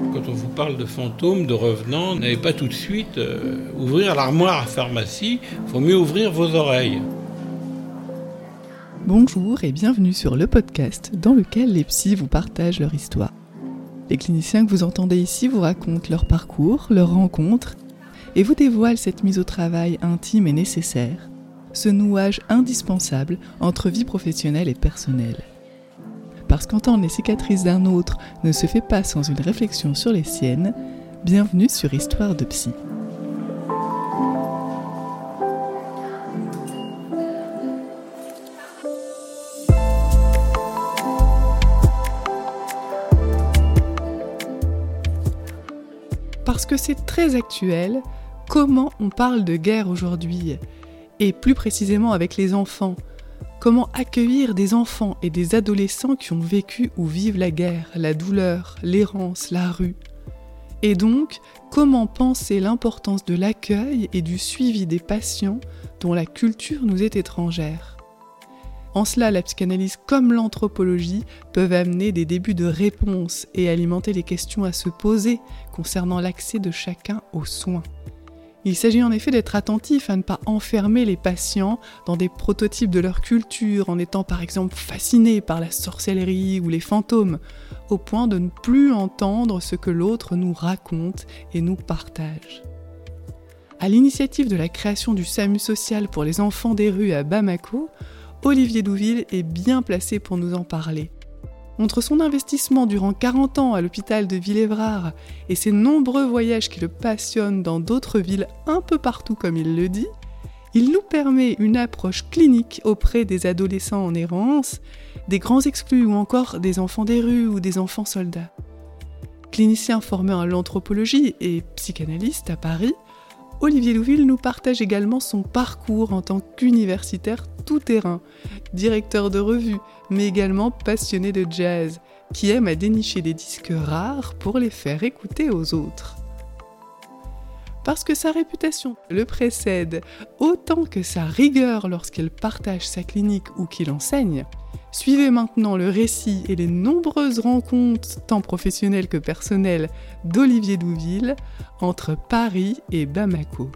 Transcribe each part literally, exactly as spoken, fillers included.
Quand on vous parle de fantômes, de revenants, n'allez pas tout de suite euh, ouvrir l'armoire à pharmacie, il faut mieux ouvrir vos oreilles. Bonjour et bienvenue sur le podcast dans lequel les psys vous partagent leur histoire. Les cliniciens que vous entendez ici vous racontent leur parcours, leurs rencontres et vous dévoilent cette mise au travail intime et nécessaire, ce nouage indispensable entre vie professionnelle et personnelle. Parce qu'entendre les cicatrices d'un autre ne se fait pas sans une réflexion sur les siennes, bienvenue sur Histoire de Psy. Parce que c'est très actuel, comment on parle de guerre aujourd'hui, et plus précisément avec les enfants. Comment accueillir des enfants et des adolescents qui ont vécu ou vivent la guerre, la douleur, l'errance, la rue. Et donc, comment penser l'importance de l'accueil et du suivi des patients dont la culture nous est étrangère. En cela, la psychanalyse comme l'anthropologie peuvent amener des débuts de réponses et alimenter les questions à se poser concernant l'accès de chacun aux soins. Il s'agit en effet d'être attentif à ne pas enfermer les patients dans des prototypes de leur culture en étant par exemple fascinés par la sorcellerie ou les fantômes, au point de ne plus entendre ce que l'autre nous raconte et nous partage. À l'initiative de la création du SAMU social pour les enfants des rues à Bamako, Olivier Douville est bien placé pour nous en parler. Entre son investissement durant quarante ans à l'hôpital de Villévrard et ses nombreux voyages qui le passionnent dans d'autres villes un peu partout comme il le dit, il nous permet une approche clinique auprès des adolescents en errance, des grands exclus ou encore des enfants des rues ou des enfants soldats. Clinicien formé en l'anthropologie et psychanalyste à Paris, Olivier Douville nous partage également son parcours en tant qu'universitaire tout-terrain, directeur de revue, mais également passionné de jazz, qui aime à dénicher des disques rares pour les faire écouter aux autres. Parce que sa réputation le précède autant que sa rigueur lorsqu'il partage sa clinique ou qu'il enseigne, suivez maintenant le récit et les nombreuses rencontres, tant professionnelles que personnelles, d'Olivier Douville entre Paris et Bamako.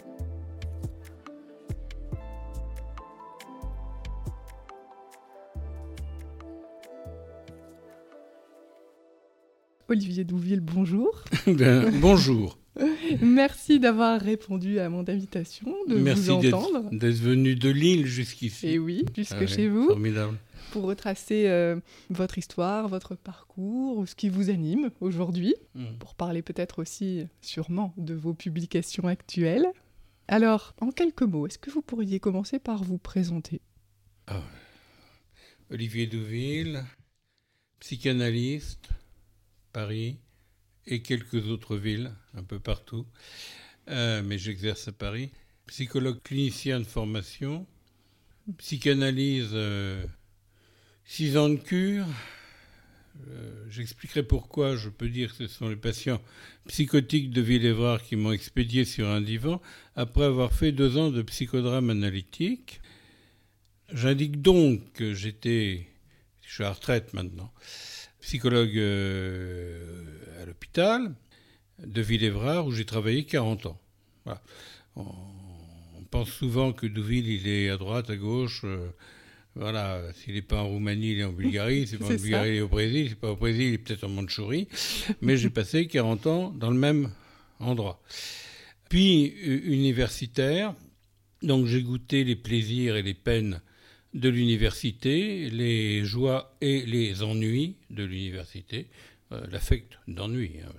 Olivier Douville, bonjour. Ben, bonjour. Merci d'avoir répondu à mon invitation, de Merci vous entendre. Merci d'être, d'être venu de Lille jusqu'ici. Et oui, jusque ah, chez oui, vous. Formidable. Pour retracer euh, votre histoire, votre parcours, ou ce qui vous anime aujourd'hui, mmh. pour parler peut-être aussi, sûrement, de vos publications actuelles. Alors, en quelques mots, est-ce que vous pourriez commencer par vous présenter ? ah. Olivier Douville, psychanalyste, Paris et quelques autres villes, un peu partout, euh, mais j'exerce à Paris. Psychologue clinicien de formation, psychanalyse, euh, six ans de cure. Euh, j'expliquerai pourquoi. Je peux dire que ce sont les patients psychotiques de Villévrard qui m'ont expédié sur un divan après avoir fait deux ans de psychodrame analytique. J'indique donc que j'étais, je suis à la retraite maintenant, psychologue euh, à l'hôpital de Villévrard où j'ai travaillé quarante ans. Voilà. On, on pense souvent que Douville, il est à droite, à gauche. Euh, voilà, s'il n'est pas en Roumanie, il est en Bulgarie. C'est pas en Bulgarie, il est au Brésil. C'est pas au Brésil, il est peut-être en Mandchourie. Mais j'ai passé quarante ans dans le même endroit. Puis, euh, universitaire, donc j'ai goûté les plaisirs et les peines de l'université, les joies et les ennuis de l'université, euh, l'affect d'ennui. Hein.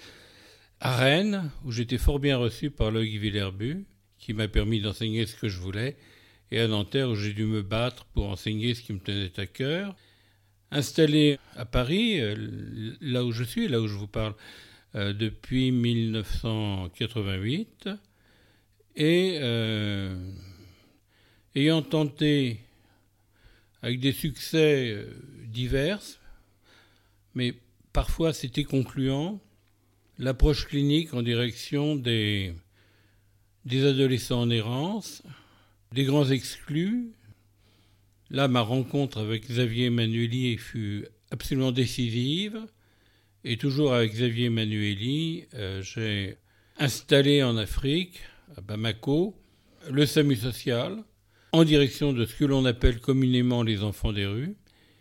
À Rennes, où j'étais fort bien reçu par Loïc Villerbu, qui m'a permis d'enseigner ce que je voulais, et à Nanterre, où j'ai dû me battre pour enseigner ce qui me tenait à cœur. Installé à Paris, euh, là où je suis, là où je vous parle, euh, depuis dix-neuf cent quatre-vingt-huit, et euh, ayant tenté avec des succès euh, divers, mais parfois c'était concluant, l'approche clinique en direction des, des adolescents en errance, des grands exclus. Là, ma rencontre avec Xavier Emmanueli fut absolument décisive, Et toujours avec Xavier Emmanuelli, euh, j'ai installé en Afrique, à Bamako, le SAMU social, en direction de ce que l'on appelle communément les enfants des rues,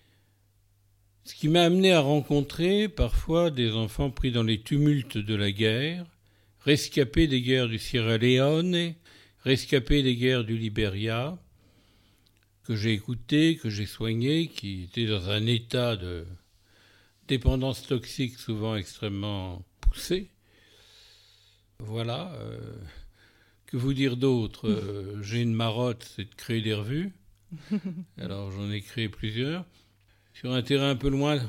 ce qui m'a amené à rencontrer parfois des enfants pris dans les tumultes de la guerre, rescapés des guerres du Sierra Leone, rescapés des guerres du Libéria, que j'ai écoutés, que j'ai soignés, qui étaient dans un état de dépendance toxique souvent extrêmement poussée. Voilà. Euh, que vous dire d'autre ? euh, J'ai une marotte, c'est de créer des revues. Alors j'en ai créé plusieurs. Sur un terrain un peu loin,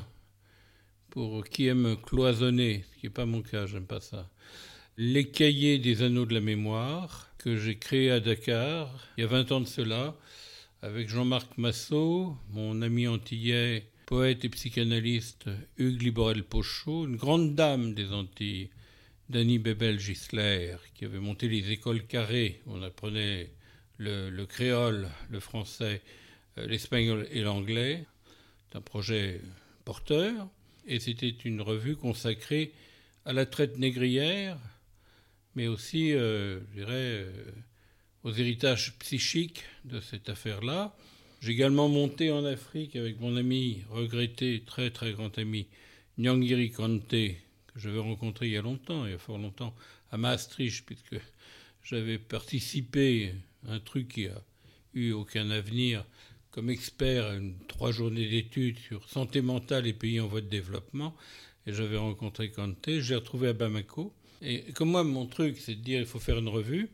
pour qui aime cloisonner, ce qui n'est pas mon cas, j'aime pas ça. Les cahiers des anneaux de la mémoire, que j'ai créé à Dakar, il y a vingt ans de cela, avec Jean-Marc Massot, mon ami antillais, poète et psychanalyste Hugues Liborel-Pochot, une grande dame des Antilles, Dany Bebel-Gisler, qui avait monté les écoles carrées, où on apprenait le, le créole, le français, l'espagnol et l'anglais. C'est un projet porteur, et c'était une revue consacrée à la traite négrière, mais aussi, euh, je dirais, euh, aux héritages psychiques de cette affaire-là. J'ai également monté en Afrique avec mon ami regretté, très très grand ami, Nyangiri Kanté, que j'avais rencontré il y a longtemps, il y a fort longtemps, à Maastricht, puisque j'avais participé à un truc qui a eu aucun avenir, comme expert à une, trois journées d'études sur santé mentale et pays en voie de développement, et j'avais rencontré Kanté, je l'ai retrouvé à Bamako. Et comme moi, mon truc, c'est de dire il faut faire une revue.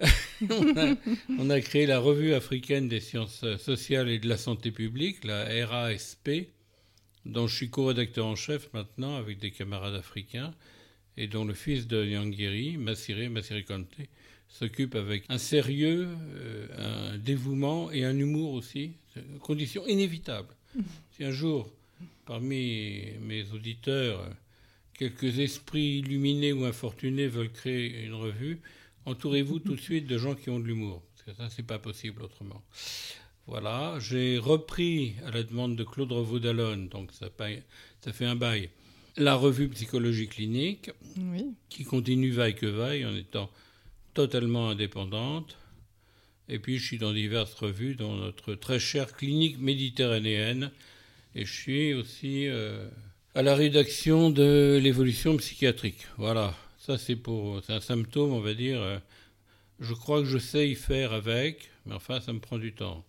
on, a, on a créé la Revue africaine des sciences sociales et de la santé publique, la R A S P, dont je suis co-rédacteur en chef maintenant avec des camarades africains, et dont le fils de Nyangiri, Massiré, Massiré Kanté, s'occupe avec un sérieux, euh, un dévouement et un humour aussi. C'est une condition inévitable. Si un jour, parmi mes auditeurs, quelques esprits illuminés ou infortunés veulent créer une revue, entourez-vous tout de suite de gens qui ont de l'humour. Parce que ça, c'est pas possible autrement. Voilà. J'ai repris, à la demande de Claude Revaud-Dallon, donc ça, ça fait un bail, la revue Psychologie clinique, oui, qui continue vaille que vaille en étant totalement indépendante. Et puis, je suis dans diverses revues, dont notre très chère Clinique méditerranéenne. Et je suis aussi euh, à la rédaction de l'évolution psychiatrique. Voilà, ça c'est pour, c'est un symptôme, on va dire. Euh, je crois que je sais y faire avec, mais enfin, ça me prend du temps.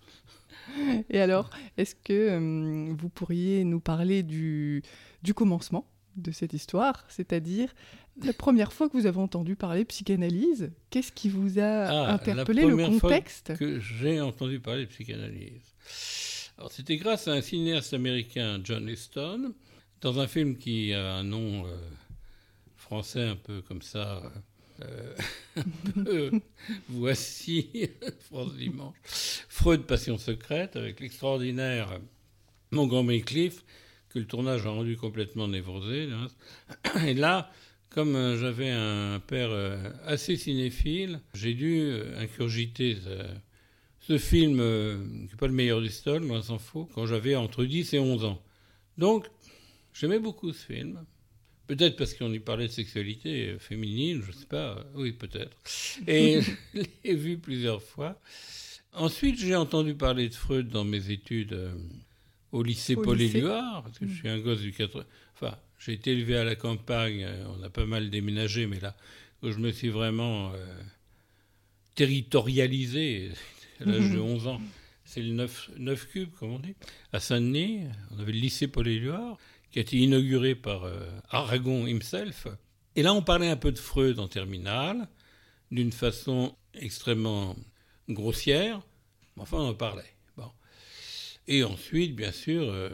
Et alors, est-ce que euh, vous pourriez nous parler du, du commencement de cette histoire, c'est-à-dire la première fois que vous avez entendu parler psychanalyse, qu'est-ce qui vous a ah, interpellé, le contexte ? La première fois que j'ai entendu parler de psychanalyse. Alors, c'était grâce à un cinéaste américain, John Huston, dans un film qui a un nom euh, français un peu comme ça, euh, un peu voici, France Dimanche, Freud, Passion secrète, avec l'extraordinaire Montgomery Clift, que le tournage a rendu complètement névrosé. Et là, comme euh, j'avais un père euh, assez cinéphile, j'ai dû euh, incurgiter ce, ce film, euh, qui n'est pas le meilleur du Stone, loin s'en faut, quand j'avais entre dix et onze ans. Donc, j'aimais beaucoup ce film. Peut-être parce qu'on y parlait de sexualité féminine, je ne sais pas, oui, peut-être. Et je l'ai vu plusieurs fois. Ensuite, j'ai entendu parler de Freud dans mes études euh, au lycée au Paul Éluard, parce que mmh. je suis un gosse du quatre... Enfin, j'ai été élevé à la campagne, on a pas mal déménagé, mais là, où je me suis vraiment euh, territorialisé, à l'âge mmh. de onze ans, c'est le neuf cube, comme on dit, à Saint-Denis, on avait le lycée Paul Éluard, qui a été inauguré par euh, Aragon himself. Et là, on parlait un peu de Freud en terminale, d'une façon extrêmement grossière, mais enfin, on en parlait. Bon. Et ensuite, bien sûr, euh,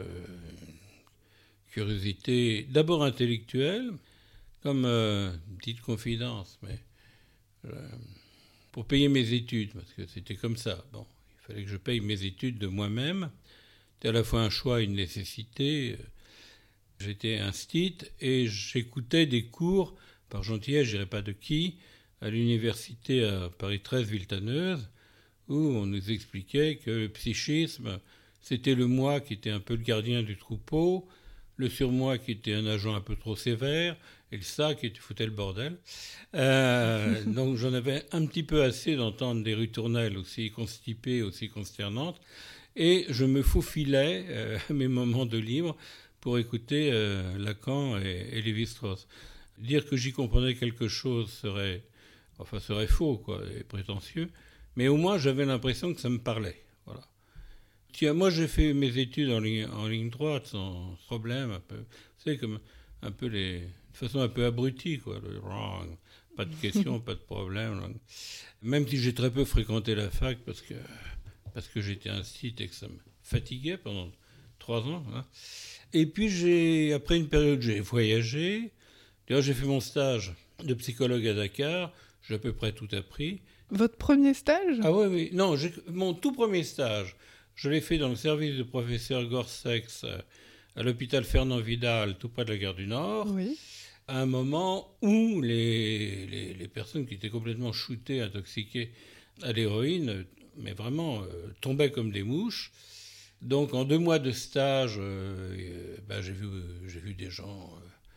curiosité d'abord intellectuelle, comme euh, une petite confidence, mais euh, pour payer mes études, parce que c'était comme ça. Bon, il fallait que je paye mes études de moi-même. C'était à la fois un choix et une nécessité. J'étais instit et j'écoutais des cours, par gentillesse, je ne dirais pas de qui, à l'université à Paris treize, Villetaneuse, où on nous expliquait que le psychisme, c'était le moi qui était un peu le gardien du troupeau, le surmoi qui était un agent un peu trop sévère, et le ça qui foutait le bordel. Euh, donc j'en avais un petit peu assez d'entendre des ritournelles aussi constipées, aussi consternantes, et je me faufilais euh, à mes moments de libre pour écouter euh, Lacan et, et Lévi-Strauss. Dire que j'y comprenais quelque chose serait, enfin, serait faux, quoi, et prétentieux, mais au moins j'avais l'impression que ça me parlait. Voilà. Tiens, moi j'ai fait mes études en ligne, en ligne droite sans problème, un peu, vous savez, comme un peu les, de façon un peu abrutie, quoi. Le, pas de questions, pas de problème. Même si j'ai très peu fréquenté la fac parce que parce que j'étais un site et que ça me fatiguait pendant trois ans. Hein. Et puis j'ai, après une période, j'ai voyagé. D'ailleurs, j'ai fait mon stage de psychologue à Dakar. J'ai à peu près tout appris. Votre premier stage ? Ah oui, oui. Non, j'ai, mon tout premier stage, je l'ai fait dans le service du professeur Gorsex à l'hôpital Fernand Vidal, tout près de la gare du Nord. Oui. À un moment où les, les, les personnes qui étaient complètement shootées, intoxiquées à l'héroïne, mais vraiment euh, tombaient comme des mouches. Donc en deux mois de stage, euh, ben, j'ai, vu, j'ai vu des gens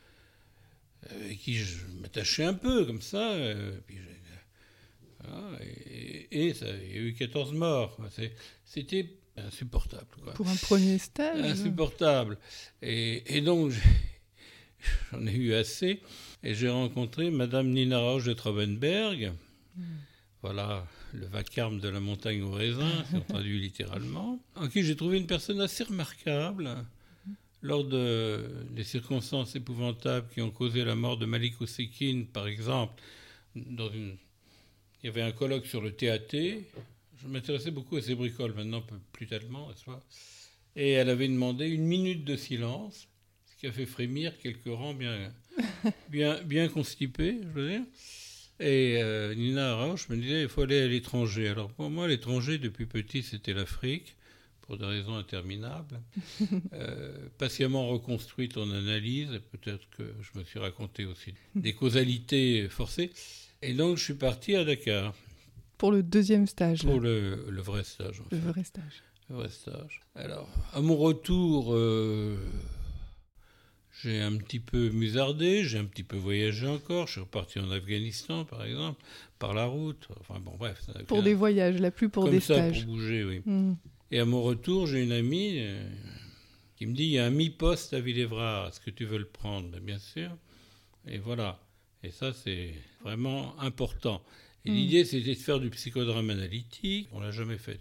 euh, avec qui je m'attachais un peu comme ça. Euh, puis voilà, et, et ça, il y a eu quatorze morts. C'est, c'était insupportable. Quoi. Pour un premier stage ? Insupportable. Et, et donc... J'en ai eu assez. Et j'ai rencontré Madame Nina Rauch de Traubenberg. Mm. Voilà, le vacarme de la montagne au raisin, c'est traduit littéralement. En qui j'ai trouvé une personne assez remarquable. Mm. Lors de, des circonstances épouvantables qui ont causé la mort de Malik Oussekine, par exemple, dans une, il y avait un colloque sur le T A T. Je m'intéressais beaucoup à ces bricoles, maintenant plus tellement, n'est-ce pas ? Et elle avait demandé une minute de silence, qui a fait frémir quelques rangs bien, bien, bien constipés, je veux dire. Et euh, Nina Rauch me disait, il faut aller à l'étranger. Alors pour moi, l'étranger, depuis petit, c'était l'Afrique, pour des raisons interminables. euh, patiemment reconstruite en analyse, et peut-être que je me suis raconté aussi des causalités forcées. Et donc, je suis parti à Dakar. Pour le deuxième stage. Pour le, le vrai stage, en Le fait. vrai stage. Le vrai stage. Alors, à mon retour... Euh, J'ai un petit peu musardé, j'ai un petit peu voyagé encore. Je suis reparti en Afghanistan, par exemple, par la route. Enfin bon, bref. Ça pour des voyages, là, plus pour comme des ça, stages. Pour bouger, oui. Mm. Et à mon retour, j'ai une amie euh, qui me dit, il y a un mi-poste à Villévrard, est-ce que tu veux le prendre ? Ben, bien sûr. Et voilà. Et ça, c'est vraiment important. Et mm. l'idée, c'était de faire du psychodrame analytique. On ne l'a jamais fait.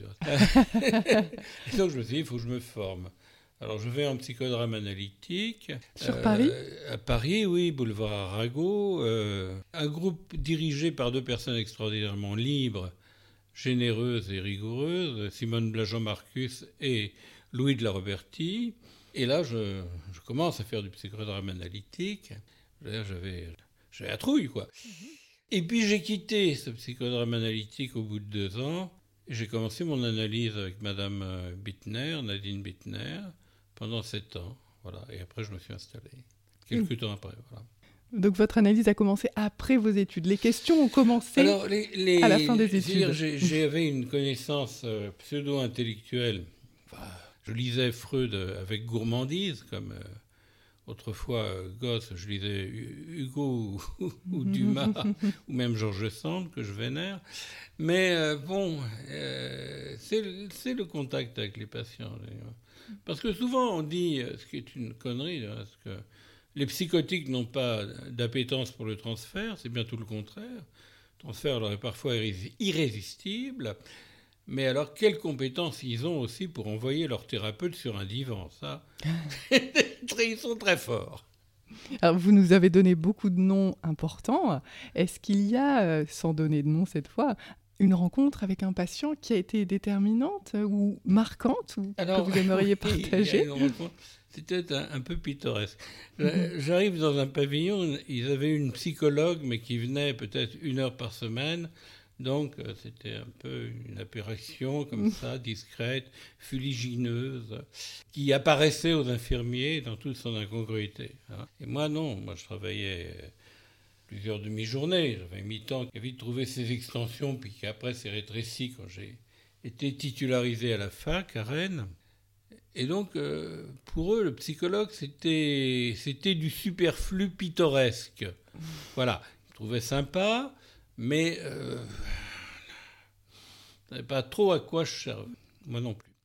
Et donc, je me suis dit, il faut que je me forme. Alors, je vais en psychodrame analytique. Sur euh, Paris ? À Paris, oui, boulevard Arago. Euh, un groupe dirigé par deux personnes extraordinairement libres, généreuses et rigoureuses, Simone Blajon-Marcus et Louis de la Roberti. Et là, je, je commence à faire du psychodrame analytique. J'avais, j'avais la trouille, quoi. Et puis, j'ai quitté ce psychodrame analytique au bout de deux ans. Et j'ai commencé mon analyse avec Madame Bittner, Nadine Bittner, pendant sept ans, voilà. Et après, je me suis installé. Quelques mmh. temps après, voilà. Donc, votre analyse a commencé après vos études. Les questions ont commencé Alors, les, les, à la fin des études. J'ai, j'avais une connaissance euh, pseudo-intellectuelle. Enfin, je lisais Freud avec gourmandise, comme euh, autrefois, euh, gosse, je lisais Hugo ou, ou Dumas, ou même Georges Sand, que je vénère. Mais euh, bon, euh, c'est, c'est le contact avec les patients. Parce que souvent on dit, ce qui est une connerie, parce que les psychotiques n'ont pas d'appétence pour le transfert, c'est bien tout le contraire. Le transfert leur est parfois irrésistible. Mais alors, quelles compétences ils ont aussi pour envoyer leur thérapeute sur un divan, ça, ils sont très forts. Alors, vous nous avez donné beaucoup de noms importants. Est-ce qu'il y a, sans donner de nom cette fois, une rencontre avec un patient qui a été déterminante ou marquante ou Alors, que vous aimeriez partager? C'était un, un peu pittoresque. J'arrive dans un pavillon, ils avaient une psychologue, mais qui venait peut-être une heure par semaine. Donc, c'était un peu une apparition comme ça, discrète, fuligineuse, qui apparaissait aux infirmiers dans toute son incongruité. Hein. Et moi, non. Moi, je travaillais plusieurs demi-journées. J'avais mi-temps qui a vite trouvé ses extensions, puis qui après s'est rétréci quand j'ai été titularisé à la fac, à Rennes. Et donc, euh, pour eux, le psychologue, c'était, c'était du superflu pittoresque. Voilà, ils trouvaient sympa, mais euh, je ne savais pas trop à quoi je servais. Moi non plus.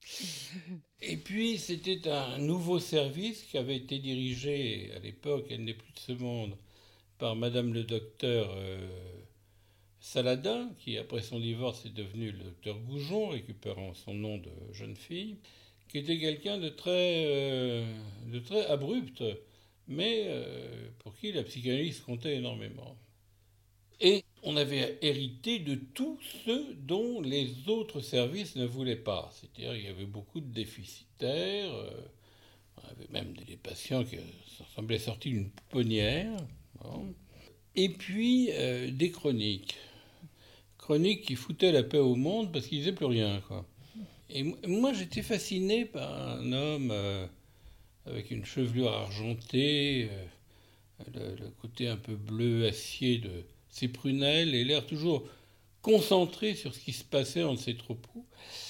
Et puis, c'était un nouveau service qui avait été dirigé, à l'époque, elle n'est plus de ce monde, par Madame le docteur euh, Saladin, qui, après son divorce, est devenu le docteur Goujon, récupérant son nom de jeune fille, qui était quelqu'un de très, euh, de très abrupt, mais euh, pour qui la psychanalyse comptait énormément. Et on avait hérité de tout ce dont les autres services ne voulaient pas. C'est-à-dire qu'il y avait beaucoup de déficitaires, euh, on avait même des patients qui semblaient sortis d'une pouponnière, bon. Et puis euh, des chroniques. Chroniques qui foutaient la paix au monde parce qu'ils disaient plus rien, quoi. Et moi, j'étais fasciné par un homme euh, avec une chevelure argentée, euh, le, le côté un peu bleu acier de ses prunelles et l'air toujours concentré sur ce qui se passait entre ses troupeaux.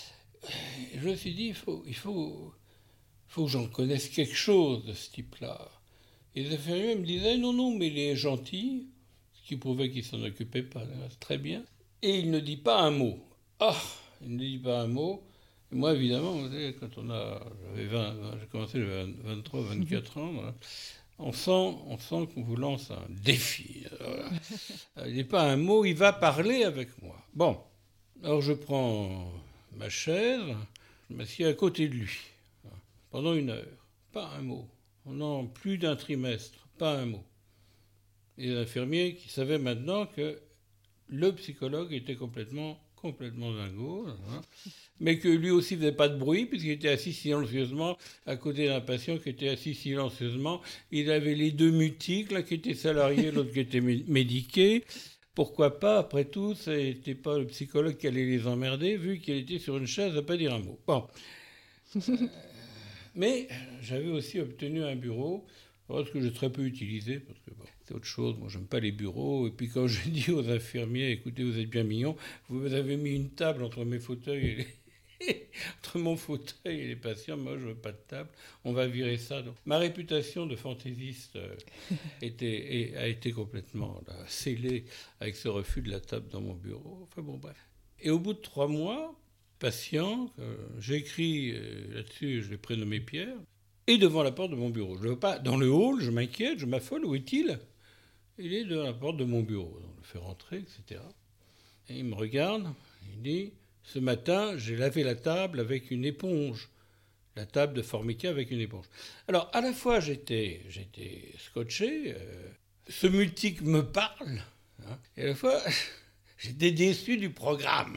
Et je me suis dit, il faut, il faut, faut que j'en connaisse quelque chose de ce type-là. Et les infirmiers me disaient, non, non, mais il est gentil, ce qui prouvait qu'il ne s'en occupait pas, très bien. Et il ne dit pas un mot. Ah, il ne dit pas un mot. Et moi, évidemment, vous savez, quand on a, j'avais vingt, j'ai commencé, j'avais vingt-trois, vingt-quatre ans, voilà, on sent, on sent qu'on vous lance un défi. Voilà. Il n'est pas un mot, il va parler avec moi. Bon, alors je prends ma chaise, je m'assieds à côté de lui, pendant une heure. Pas un mot. Pendant plus d'un trimestre, pas un mot. Et les infirmiers qui savaient maintenant que le psychologue était complètement, complètement dingo, hein, mais que lui aussi ne faisait pas de bruit, puisqu'il était assis silencieusement à côté d'un patient qui était assis silencieusement. Il avait les deux mutiques, l'un qui était salarié, l'autre qui était médiqué. Pourquoi pas, après tout, ce n'était pas le psychologue qui allait les emmerder, vu qu'il était sur une chaise à ne pas dire un mot. Bon. euh, mais j'avais aussi obtenu un bureau, ce que j'ai très peu utilisé, parce que bon, c'est autre chose. Moi, j'aime pas les bureaux. Et puis quand je dis aux infirmiers, écoutez, vous êtes bien mignons, vous avez mis une table entre mes fauteuils et les... entre mon fauteuil et les patients, moi je veux pas de table, on va virer ça. Donc, ma réputation de fantaisiste euh, était, et, a été complètement là, scellée avec ce refus de la table dans mon bureau. Enfin bon, bref. Et au bout de trois mois, patient, euh, j'écris euh, là-dessus, je l'ai prénommé Pierre, et devant la porte de mon bureau. Je ne le vois pas dans le hall, je m'inquiète, je m'affole, où est-il ? Il est devant la porte de mon bureau. Donc, je le fais rentrer, et cetera. Et il me regarde, il dit, ce matin, j'ai lavé la table avec une éponge. La table de Formica avec une éponge. Alors, à la fois, j'étais, j'étais scotché, euh, ce multique me parle, hein, et à la fois... J'étais déçu du programme.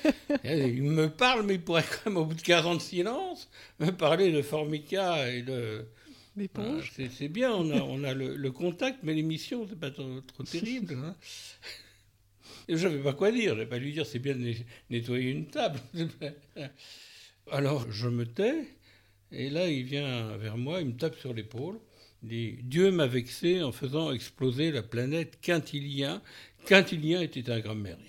Il me parle, mais il pourrait quand même, au bout de quinze ans de silence, me parler de Formica et de... L'éponge. Ah, c'est, c'est bien, on a, on a le, le contact, mais l'émission, c'est pas trop, trop terrible. Hein. Et je n'avais pas quoi dire. Je n'avais pas lui dire, c'est bien de nettoyer une table. Alors, je me tais, et là, il vient vers moi, il me tape sur l'épaule. Il dit, Dieu m'a vexé en faisant exploser la planète Quintilien. Quintilien était un grammairien.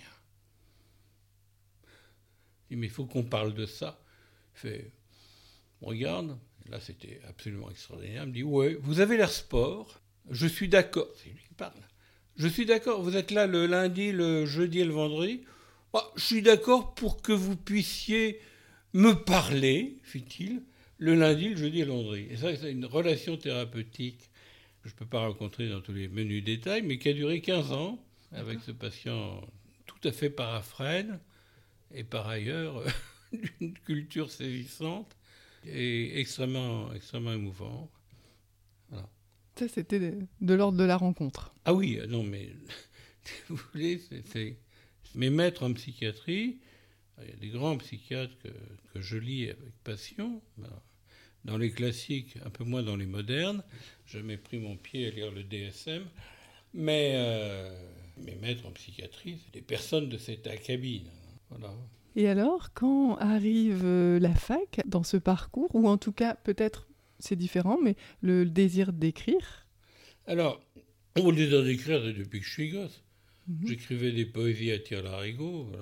Il dit, mais il faut qu'on parle de ça. Il fait, on regarde, là c'était absolument extraordinaire. Il me dit, ouais, vous avez l'air sport, je suis d'accord. C'est lui qui parle. Je suis d'accord, vous êtes là le lundi, le jeudi et le vendredi. Bah, je suis d'accord pour que vous puissiez me parler, fit-il, le lundi, le jeudi et le vendredi. Et ça, c'est une relation thérapeutique que je ne peux pas rencontrer dans tous les menus détails, mais qui a duré quinze ans. Avec ce patient tout à fait paraphrène et par ailleurs d'une culture saisissante et extrêmement, extrêmement émouvante. Voilà. Ça, c'était de, de l'ordre de la rencontre. Ah oui, non, mais vous voulez, c'est, c'est mes maîtres en psychiatrie. Il y a des grands psychiatres que, que je lis avec passion. Dans les classiques, un peu moins dans les modernes. Je m'ai pris mon pied à lire le D S M. Mais euh, mes maîtres en psychiatrie, c'est des personnes de cette acabine. Voilà. Et alors, quand arrive la fac dans ce parcours, ou en tout cas, peut-être c'est différent, mais le désir d'écrire ? Alors, mon désir d'écrire, c'est depuis que je suis gosse. Mm-hmm. J'écrivais des poésies à tire-larigot, voilà.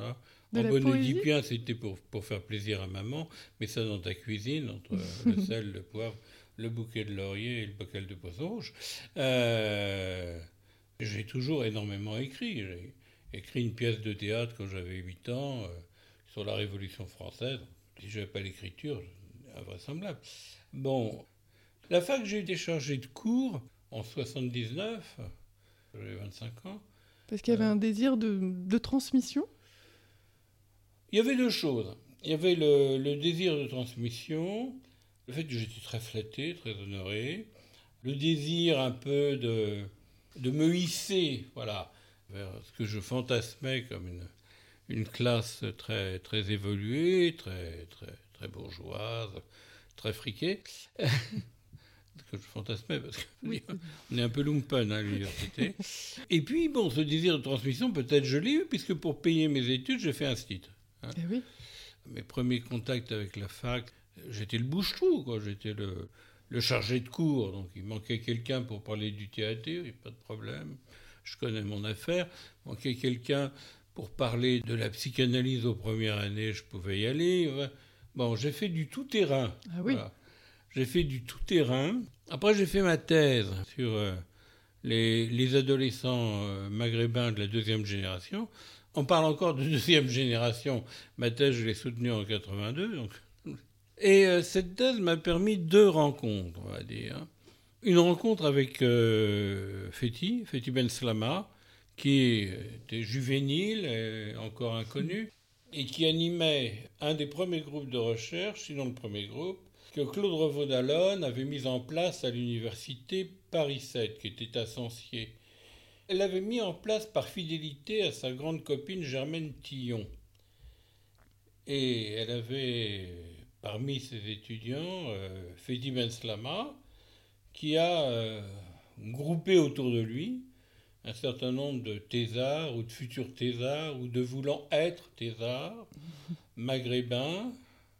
De en la bon poésie oedipien, c'était pour, pour faire plaisir à maman, mais ça dans ta cuisine, entre le sel, le poivre, le bouquet de laurier et le bocal de poisson rouge. Euh, j'ai toujours énormément écrit. J'ai écrit une pièce de théâtre quand j'avais huit ans, euh, sur la Révolution française. Si je n'avais pas l'écriture, invraisemblable. Bon, la fac, j'ai été chargé de cours en soixante-dix-neuf, j'avais vingt-cinq ans. Parce qu'il y avait Euh, un désir de, de transmission. Il y avait deux choses. Il y avait le, le désir de transmission, le fait que j'étais très flatté, très honoré, le désir un peu de, de me hisser, voilà, vers ce que je fantasmais comme une, une classe très, très évoluée, très, très, très bourgeoise, très friquée. Que je fantasmais, parce qu'on Oui. est un peu lumpen à l'université. Et puis, bon, ce désir de transmission, peut-être je l'ai eu, puisque pour payer mes études, j'ai fait un stit. Hein. Eh oui. Mes premiers contacts avec la fac, j'étais le bouche-trou, quoi. J'étais le, le chargé de cours, donc il manquait quelqu'un pour parler du théâtre, il n'y a pas de problème. Je connais mon affaire. Il manquait quelqu'un pour parler de la psychanalyse aux premières années, je pouvais y aller. Bon, j'ai fait du tout-terrain. Ah oui. Voilà. J'ai fait du tout-terrain. Après, j'ai fait ma thèse sur euh, les, les adolescents euh, maghrébins de la deuxième génération. On parle encore de deuxième génération. Ma thèse, je l'ai soutenue en quatre-vingt-deux. Donc... Et euh, cette thèse m'a permis deux rencontres, on va dire. Une rencontre avec euh, Fethi, Fethi Ben Slama, qui était juvénile, et encore inconnu, et qui animait un des premiers groupes de recherche, sinon le premier groupe, que Claude Revaud-Dallon avait mis en place à l'université Paris sept, qui était à Censier. Elle l'avait mis en place par fidélité à sa grande copine Germaine Tillon. Et elle avait, parmi ses étudiants, euh, Fethi Ben Slama, qui a euh, groupé autour de lui un certain nombre de thésards ou de futurs thésards ou de voulant être thésards, maghrébins.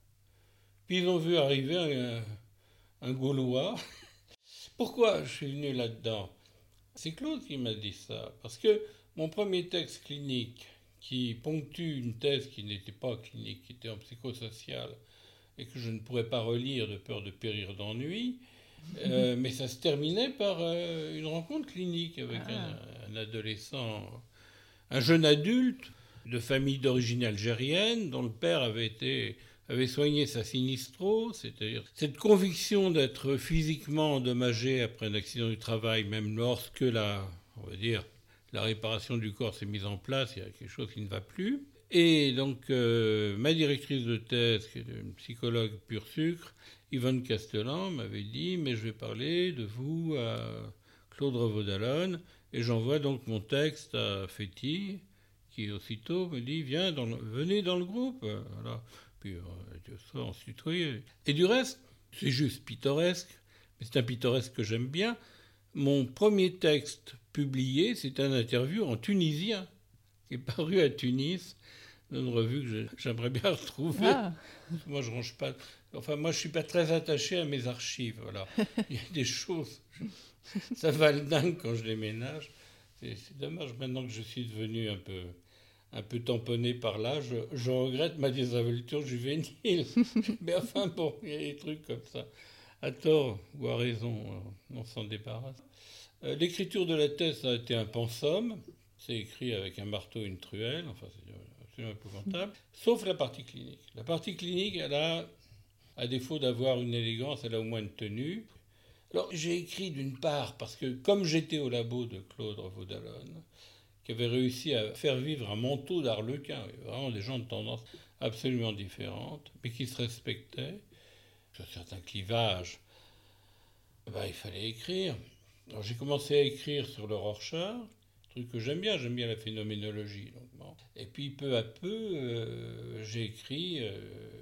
Puis ils ont vu arriver un, un Gaulois. Pourquoi je suis venu là-dedans? C'est Claude qui m'a dit ça. Parce que mon premier texte clinique, qui ponctue une thèse qui n'était pas clinique, qui était en psychosocial, et que je ne pourrais pas relire de peur de périr d'ennui, euh, mais ça se terminait par euh, une rencontre clinique avec ah. un, un adolescent, un jeune adulte de famille d'origine algérienne, dont le père avait été... avait soigné sa sinistrose, c'est-à-dire cette conviction d'être physiquement endommagé après un accident du travail, même lorsque la, on va dire, la réparation du corps s'est mise en place, il y a quelque chose qui ne va plus. Et donc, euh, ma directrice de thèse, qui est une psychologue pur sucre, Yvonne Castellan, m'avait dit « Mais je vais parler de vous à Claude Revaud-Dallon ». Et j'envoie donc mon texte à Fethi, qui aussitôt me dit « Viens, dans le, venez dans le groupe ». Voilà. Puis euh, ça, on se tutoyait. Et du reste, c'est juste pittoresque, mais c'est un pittoresque que j'aime bien. Mon premier texte publié, c'est un interview en tunisien, qui est paru à Tunis, dans une revue que j'aimerais bien retrouver. Ah. Moi, je range pas... Enfin, moi, je suis pas très attaché à mes archives, voilà. Il y a des choses... Ça va le dingue quand je les ménage. C'est, c'est dommage, maintenant que je suis devenu un peu... un peu tamponné par là, je, je regrette ma désinvolture juvénile. Mais enfin, bon, il y a des trucs comme ça. À tort ou à raison, on s'en débarrasse. Euh, l'écriture de la thèse, ça a été un pensum. C'est écrit avec un marteau et une truelle. Enfin, c'est absolument épouvantable. Sauf la partie clinique. La partie clinique, elle a, à défaut d'avoir une élégance, elle a au moins une tenue. Alors, j'ai écrit d'une part, parce que comme j'étais au labo de Claude Revaud-Dallon, qui avait réussi à faire vivre un manteau d'arlequin, vraiment des gens de tendance absolument différente, mais qui se respectaient, sur certains clivages, ben, il fallait écrire. Alors j'ai commencé à écrire sur le Rorschach, truc que j'aime bien, j'aime bien la phénoménologie. Donc, bon. Et puis peu à peu, euh, j'ai écrit, euh,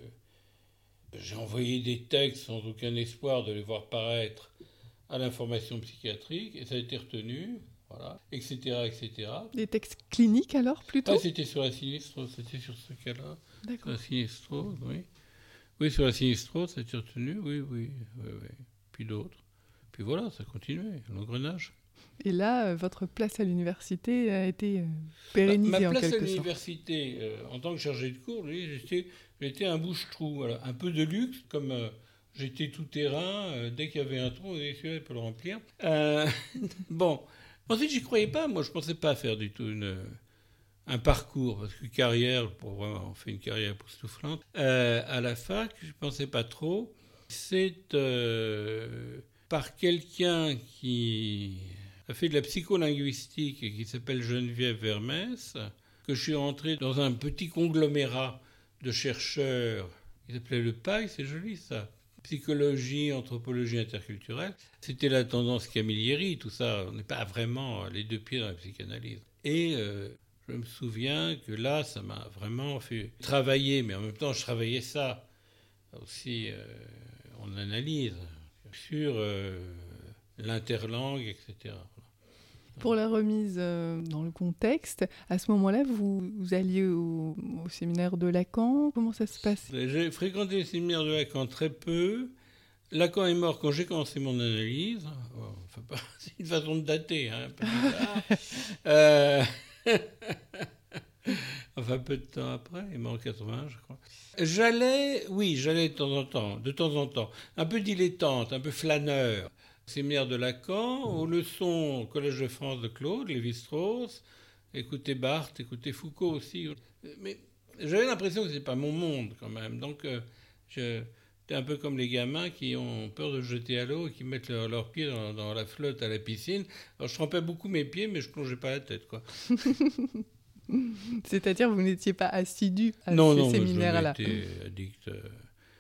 j'ai envoyé des textes sans aucun espoir de les voir paraître à l'information psychiatrique, et ça a été retenu. Voilà, et cetera, et cetera. Des textes cliniques alors, plutôt? Ah, c'était sur la sinistrose, c'était sur ce cas-là. D'accord. Sur la sinistrose, oui. Oui, sur la sinistrose, ça a été retenu, oui, oui, oui, oui. Puis d'autres. Puis voilà, ça continuait, l'engrenage. Et là, votre place à l'université a été pérennisée ma, ma en quelque sorte. Ma place à l'université, euh, en tant que chargé de cours, oui, j'étais, j'étais un bouche-trou. Voilà. Un peu de luxe, comme euh, j'étais tout terrain. Euh, dès qu'il y avait un trou, on essayait de le remplir. Euh, bon. Ensuite, j'y croyais pas. Moi, je pensais pas faire du tout une, un parcours. Parce que carrière, pour vraiment, on fait une carrière époustouflante. Euh, à la fac, je pensais pas trop. C'est euh, par quelqu'un qui a fait de la psycholinguistique et qui s'appelle Geneviève Vermès, que je suis rentré dans un petit conglomérat de chercheurs qui s'appelait le P A I, c'est joli ça. Psychologie, anthropologie interculturelle. C'était la tendance Camilleri, tout ça. On n'est pas vraiment les deux pieds dans la psychanalyse. Et euh, je me souviens que là, ça m'a vraiment fait travailler, mais en même temps, je travaillais ça aussi euh, en analyse sur euh, l'interlangue, et cetera. Pour la remise euh, dans le contexte, à ce moment-là, vous, vous alliez au, au séminaire de Lacan. Comment ça se passe ? J'ai fréquenté le séminaire de Lacan très peu. Lacan est mort quand j'ai commencé mon analyse. Bon, enfin, pas, c'est une façon de dater, hein, un peu euh... enfin, peu de temps après, il est mort en quatre-vingts, je crois. J'allais, oui, j'allais de temps en temps, de temps en temps, un peu dilettante, un peu flâneur. Séminaire de Lacan, aux leçons au Collège de France de Claude, Lévi-Strauss, écouter Barthes, écouter Foucault aussi. Mais j'avais l'impression que ce n'est pas mon monde quand même. Donc, euh, j'étais un peu comme les gamins qui ont peur de se jeter à l'eau et qui mettent leurs leur pieds dans, dans la flotte à la piscine. Alors, je trempais beaucoup mes pieds, mais je ne plongeais pas la tête, quoi. C'est-à-dire, vous n'étiez pas assidu à non, ces non, séminaires-là. Non, non, j'étais addict euh,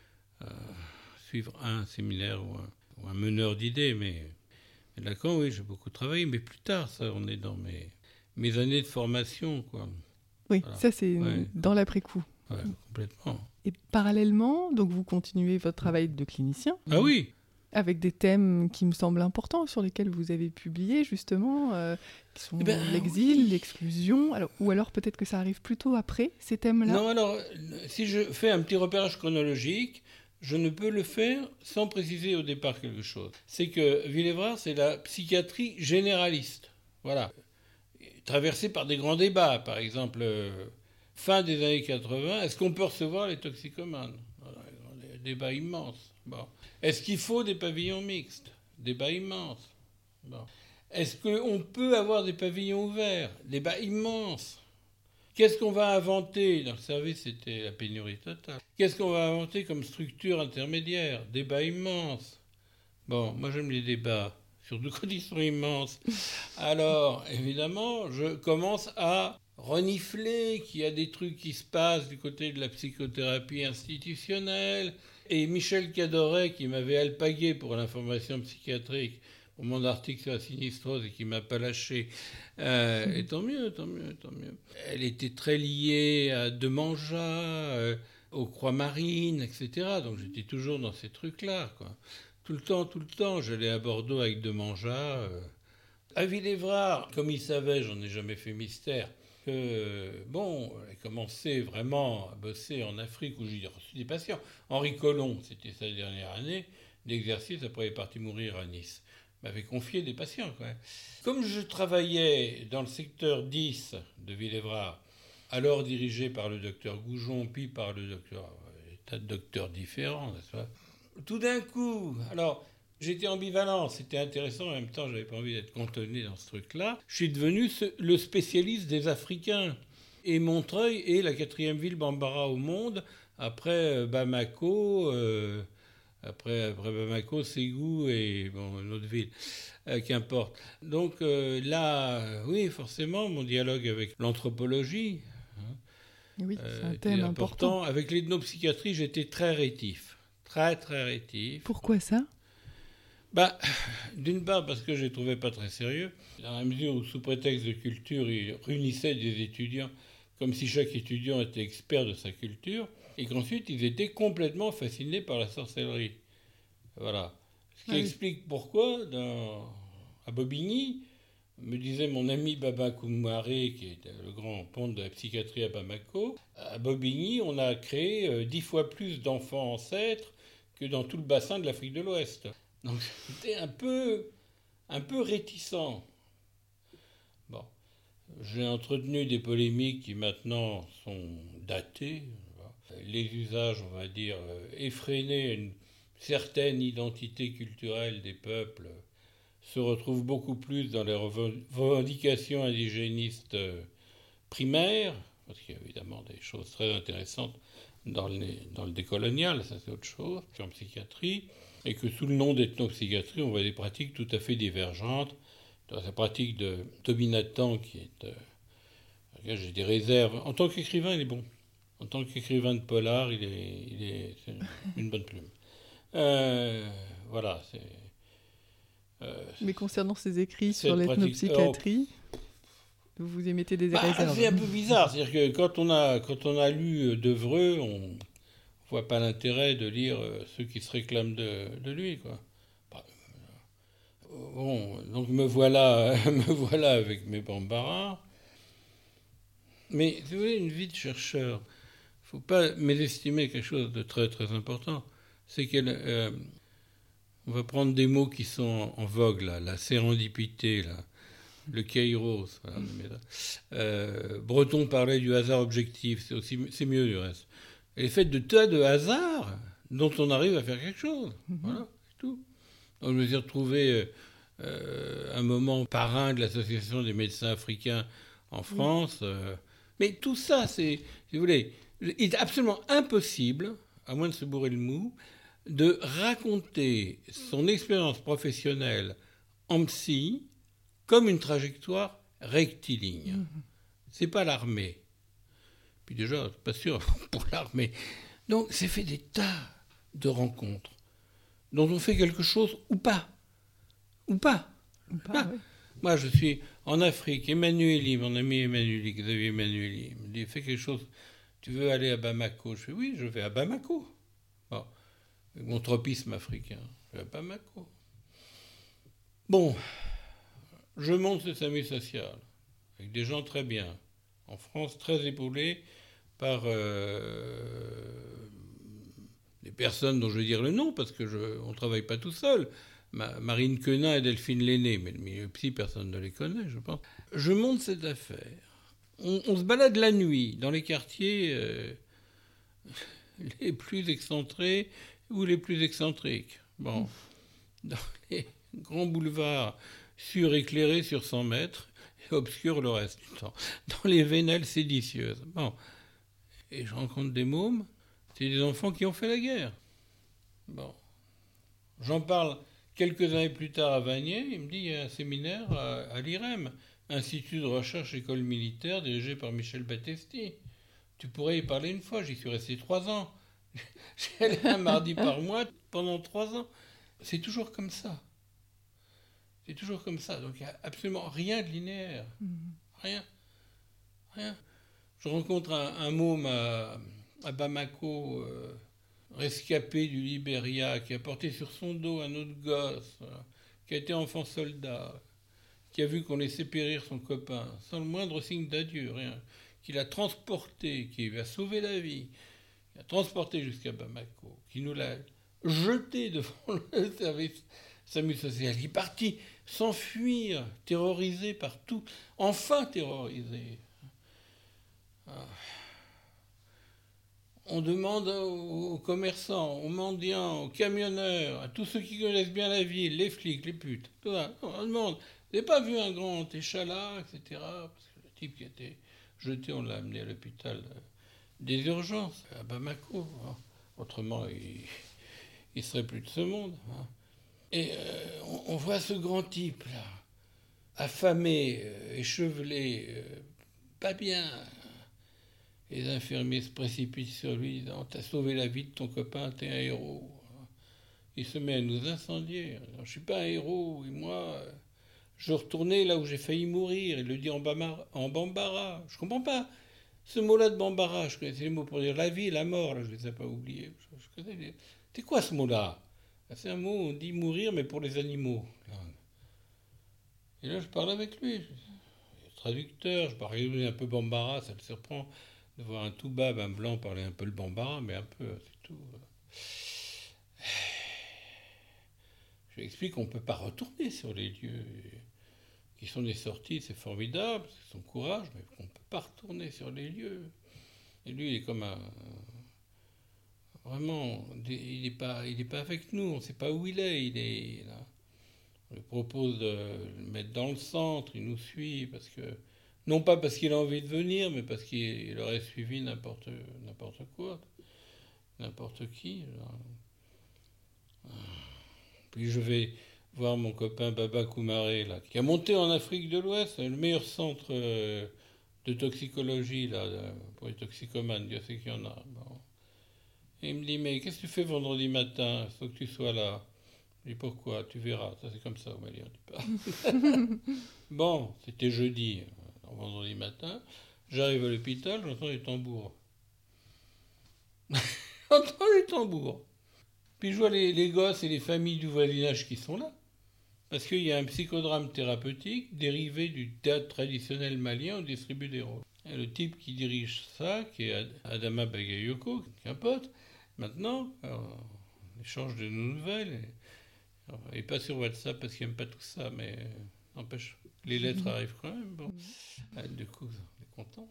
à suivre un séminaire ou un... ou un meneur d'idées, mais, mais Lacan, oui, j'ai beaucoup travaillé, mais plus tard, ça, on est dans mes, mes années de formation, quoi. Oui, voilà. Ça, c'est ouais. dans l'après-coup. Ouais, complètement. Et parallèlement, donc, vous continuez votre travail de clinicien. Ah oui. Avec des thèmes qui me semblent importants, sur lesquels vous avez publié, justement, euh, qui sont eh ben, l'exil, oui. l'exclusion, alors, ou alors peut-être que ça arrive plutôt après, ces thèmes-là. Non, alors, si je fais un petit repérage chronologique, je ne peux le faire sans préciser au départ quelque chose. C'est que Willévrard, c'est la psychiatrie généraliste. Voilà. Traversée par des grands débats. Par exemple, euh, fin des années quatre-vingts, est-ce qu'on peut recevoir les toxicomanes ? Voilà, des débats immenses. Bon. Est-ce qu'il faut des pavillons mixtes ? Débat immense. Bon. Est-ce qu'on peut avoir des pavillons ouverts ? Débat immense. Qu'est-ce qu'on va inventer ? Dans le service, c'était la pénurie totale. Qu'est-ce qu'on va inventer comme structure intermédiaire ? Débat immense. Bon, moi j'aime les débats, surtout quand ils sont immenses. Alors, évidemment, je commence à renifler qu'il y a des trucs qui se passent du côté de la psychothérapie institutionnelle. Et Michel Cadoret, qui m'avait alpagué pour l'information psychiatrique, pour mon article sur la sinistrose et qui m'a pas lâché. Euh, et tant mieux, tant mieux, tant mieux. Elle était très liée à Demanja, euh, aux Croix Marines, et cetera. Donc j'étais toujours dans ces trucs-là, quoi. Tout le temps, tout le temps, j'allais à Bordeaux avec Demanja. Euh. À Willévrard, comme il savait, j'en ai jamais fait mystère, que, euh, bon, elle a commencé vraiment à bosser en Afrique où j'ai reçu des patients. Henri Colomb, c'était sa dernière année d'exercice, après il est parti mourir à Nice. M'avait confié des patients, quoi. Comme je travaillais dans le secteur dix de Willévrard, alors dirigé par le docteur Goujon, puis par le docteur, des tas de docteurs différents, n'est-ce pas ? Tout d'un coup, alors, j'étais ambivalent, c'était intéressant, en même temps, j'avais pas envie d'être cantonné dans ce truc-là. Je suis devenu le spécialiste des Africains. Et Montreuil est la quatrième ville Bambara au monde, après Bamako... Euh, Après, après Bamako, Ségou et bon, une autre ville, euh, qu'importe. Donc euh, là, euh, oui, forcément, mon dialogue avec l'anthropologie hein, oui, c'est un thème important. important. Avec l'ethnopsychiatrie, j'étais très rétif. Très, très rétif. Pourquoi ça ? Bah, d'une part, parce que je les trouvais pas très sérieux, dans la mesure où, sous prétexte de culture, ils réunissaient des étudiants comme si chaque étudiant était expert de sa culture, et qu'ensuite ils étaient complètement fascinés par la sorcellerie. Voilà. Ce qui ah oui. explique pourquoi, dans, à Bobigny, me disait mon ami Baba Koumaré, qui est le grand ponte de la psychiatrie à Bamako, à Bobigny, on a créé euh, dix fois plus d'enfants ancêtres que dans tout le bassin de l'Afrique de l'Ouest. Donc c'était un peu... un peu réticent. Bon, j'ai entretenu des polémiques qui maintenant sont datées. Les usages, on va dire, effrénés, une certaine identité culturelle des peuples se retrouvent beaucoup plus dans les revendications indigénistes primaires, parce qu'il y a évidemment des choses très intéressantes dans le, dans le décolonial, ça c'est autre chose, en psychiatrie, et que sous le nom d'ethnopsychiatrie, on voit des pratiques tout à fait divergentes. Dans la pratique de Toby Nathan, qui est... Euh, j'ai des réserves. En tant qu'écrivain, il est bon. En tant qu'écrivain de polar, il est, il est c'est une bonne plume. Euh, voilà, c'est... Euh, Mais concernant ses écrits sur l'ethnopsychiatrie, oh, vous vous émettez des bah, réserves. C'est un peu bizarre. C'est-à-dire que quand on a, quand on a lu Devreux, on ne voit pas l'intérêt de lire ceux qui se réclament de, de lui, quoi. Bah, bon, donc me voilà, me voilà avec mes Bambara. Mais si vous voulez, une vie de chercheur, il ne faut pas mésestimer quelque chose de très très important. C'est qu'elle... Euh, on va prendre des mots qui sont en vogue, là, la sérendipité, là, le kairos. Voilà, euh, Breton parlait du hasard objectif, c'est, aussi, c'est mieux du reste. Et les faits de tas de hasards dont on arrive à faire quelque chose. Mm-hmm. Voilà, c'est tout. Donc, je me suis retrouvé euh, un moment parrain de l'Association des médecins africains en France. Euh, mais tout ça, c'est, si vous voulez, il est absolument impossible, à moins de se bourrer le mou, de raconter son expérience professionnelle en psy comme une trajectoire rectiligne. Mmh. C'est pas l'armée. Puis déjà, c'est pas sûr pour l'armée. Donc, c'est fait des tas de rencontres dont on fait quelque chose ou pas. Ou pas. Ou pas ah. oui. Moi, je suis en Afrique. Emmanueli, mon ami Emmanueli, Xavier Emmanueli, me dit, fais quelque chose. Tu veux aller à Bamako? Je fais, oui, je vais à Bamako. Bon. Mon tropisme africain, je vais à Bamako. Bon, je monte ce SAMU social, avec des gens très bien, en France très épaulés par euh, des personnes dont je vais dire le nom, parce qu'on ne travaille pas tout seul, Ma, Marine Quenin et Delphine Lenné, mais le milieu psy, personne ne les connaît, je pense. Je monte cette affaire. On, on se balade la nuit dans les quartiers euh, les plus excentrés, ou les plus excentriques. Bon, dans les grands boulevards suréclairés sur cent mètres et obscurs le reste du temps. Dans les vénelles séditieuses. Bon, et je rencontre des mômes, c'est des enfants qui ont fait la guerre. Bon, j'en parle quelques années plus tard à Vanier, il me dit il y a un séminaire à, à l'I R E M, Institut de recherche école militaire dirigé par Michel Battesti. Tu pourrais y parler une fois, j'y suis resté trois ans. J'allais un mardi par mois pendant trois ans. C'est toujours comme ça. C'est toujours comme ça. Donc il n'y a absolument rien de linéaire. Mmh. Rien. Rien. Je rencontre un, un môme à, à Bamako, euh, rescapé du Libéria, qui a porté sur son dos un autre gosse, voilà, qui a été enfant soldat, qui a vu qu'on laissait périr son copain, sans le moindre signe d'adieu, rien. Qui l'a transporté, qui lui a sauvé la vie, a transporté jusqu'à Bamako, qui nous l'a jeté devant le service SAMU social, qui est parti s'enfuir, terrorisé par tout, enfin terrorisé. Ah. On demande aux commerçants, aux mendiants, aux camionneurs, à tous ceux qui connaissent bien la ville, les flics, les putes, tout ça, on demande, vous n'avez pas vu un grand échalas, et cetera. Parce que le type qui a été jeté, on l'a amené à l'hôpital des urgences à Bamako. Hein. Autrement, il ne serait plus de ce monde. Hein. Et euh, on, on voit ce grand type-là, affamé, euh, échevelé, euh, pas bien. Les infirmiers se précipitent sur lui, disant « T'as sauvé la vie de ton copain, t'es un héros. » Il se met à nous incendier. « Je ne suis pas un héros, et moi, je retournais là où j'ai failli mourir. » Il le dit en, bama, en bambara. Je ne comprends pas. Ce mot-là de Bambara, je connaissais les mots pour dire la vie, la mort, là, je ne les ai pas oubliés. Je, je connais les... C'est quoi ce mot-là? C'est un mot, on dit mourir, mais pour les animaux. Et là, je parle avec lui. Je, traducteur, je parlais un peu Bambara, ça le surprend de voir un tout bab, un blanc parler un peu le Bambara, mais un peu, c'est tout. Je lui explique qu'on ne peut pas retourner sur les lieux qui sont des sorties, c'est formidable, c'est son courage, mais qu'on ne peut pas retourner sur les lieux. Et lui, il est comme un... Vraiment, il n'est pas, il est pas avec nous, on ne sait pas où il est, il est là. On lui propose de le mettre dans le centre, il nous suit, parce que... Non pas parce qu'il a envie de venir, mais parce qu'il aurait suivi n'importe, n'importe quoi, n'importe qui. Puis je vais voir mon copain Baba Koumaré, là, qui a monté en Afrique de l'Ouest le meilleur centre de toxicologie là, pour les toxicomanes, Dieu sait qu'il y en a. Bon. Et il me dit, mais qu'est-ce que tu fais vendredi matin? Il faut que tu sois là. Je dis, pourquoi? Tu verras, ça c'est comme ça au Mali, on dit pas. Bon, c'était jeudi. Vendredi matin, j'arrive à l'hôpital, j'entends les tambours. J'entends les tambours. Puis je vois les, les gosses et les familles du voisinage qui sont là. Parce qu'il y a un psychodrame thérapeutique dérivé du théâtre traditionnel malien, on distribue des rôles. Et le type qui dirige ça, qui est Adama Bagayoko, qui est un pote, maintenant, alors, on échange de nouvelles. Et, alors, et pas sur WhatsApp parce qu'il n'aime pas tout ça, mais n'empêche. Les lettres arrivent quand même, bon. Ah, du coup, on est content.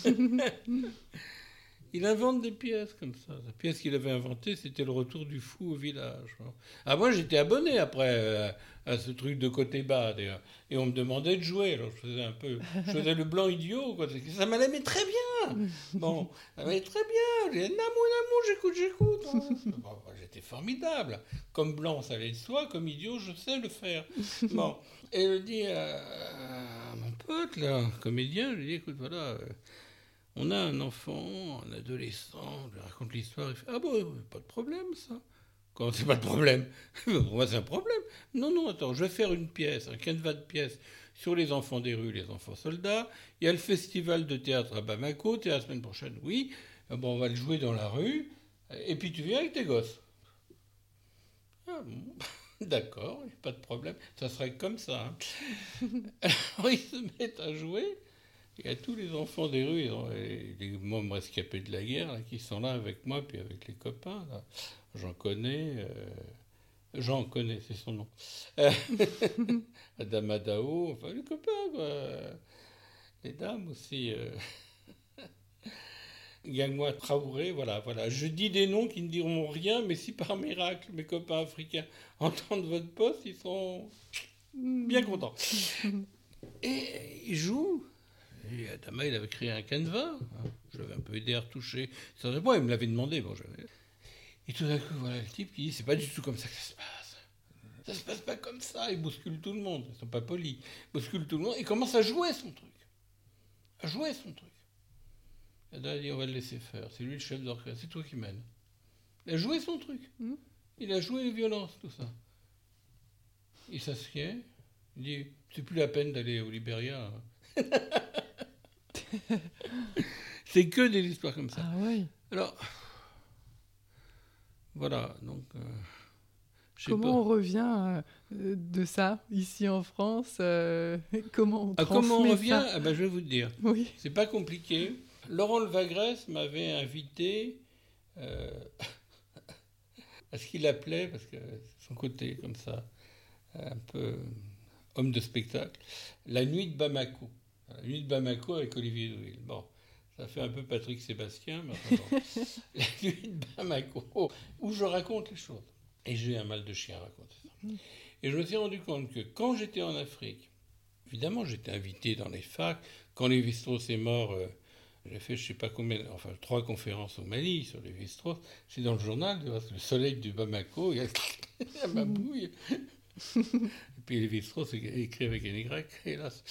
Il invente des pièces comme ça. La pièce qu'il avait inventée, c'était le retour du fou au village. Ah, moi, j'étais abonné après euh, à ce truc de côté bas, d'ailleurs. Et on me demandait de jouer. Alors, je faisais un peu... Je faisais le blanc idiot, quoi. Ça m'allait mais très bien. Bon, ça m'allait très bien. Je disais, Namou, Namou, j'écoute, j'écoute. Bon, j'étais formidable. Comme blanc, ça allait de soi. Comme idiot, je sais le faire. Bon. Et je dis à, à mon pote, là, comédien, je lui dis, écoute, voilà... Euh, on a un enfant, un adolescent, je lui raconte l'histoire, il fait « Ah bon, pas de problème, ça. » Comment c'est pas de problème? Pour moi, c'est un problème. Non, non, attends, je vais faire une pièce, un canevas de pièces sur les enfants des rues, les enfants soldats. Il y a le festival de théâtre à Bamako, t'es la semaine prochaine, oui. Bon, on va le jouer dans la rue, et puis tu viens avec tes gosses. Ah bon, d'accord, pas de problème. Ça serait comme ça. Hein. Alors, ils se mettent à jouer. Il y a tous les enfants des rues, les, les membres rescapés de la guerre, là, qui sont là avec moi, puis avec les copains. Là. J'en connais. Euh, J'en connais, c'est son nom. Adama Dao, enfin les copains, quoi. Les dames aussi. Euh... Gangwa Traoré, voilà, voilà. Je dis des noms qui ne diront rien, mais si par miracle mes copains africains entendent votre poste, ils sont bien contents. Et ils jouent. Et Adama, il avait créé un canevas. Je l'avais un peu aidé à retoucher. Il me l'avait demandé. Bon, j'avais... Et tout d'un coup, voilà le type qui dit, c'est pas du tout comme ça que ça se passe. Ça se passe pas comme ça. Il bouscule tout le monde. Ils sont pas polis. Il bouscule tout le monde. Il commence à jouer son truc. À jouer son truc. Et Adama dit, on va le laisser faire. C'est lui le chef d'orchestre. C'est toi qui mène. Il a joué son truc. Mmh. Il a joué les violences, tout ça. Il s'assied. Il dit, c'est plus la peine d'aller au Libéria. C'est que des histoires comme ça. Ah oui. Alors, voilà. Donc, euh, comment on revient euh, de ça ici en France euh, Comment on ah, Comment on revient ça ah ben, je vais vous le dire. Oui. C'est pas compliqué. Laurent Levagresse m'avait invité euh, à ce qu'il appelait, parce que son côté comme ça, un peu homme de spectacle, la nuit de Bamako. La nuit de Bamako avec Olivier Douil. Bon, ça fait un peu Patrick Sébastien, mais enfin bon. La nuit de Bamako, où je raconte les choses. Et j'ai un mal de chien à raconter ça. Et je me suis rendu compte que quand j'étais en Afrique, évidemment, j'étais invité dans les facs. Quand Lévi-Strauss est mort, euh, j'ai fait je sais pas combien, enfin trois conférences au Mali sur Lévi-Strauss. C'est dans le journal, le soleil du Bamako, il y a ma bouille. Et puis Lévi-Strauss écrit avec un Y, hélas.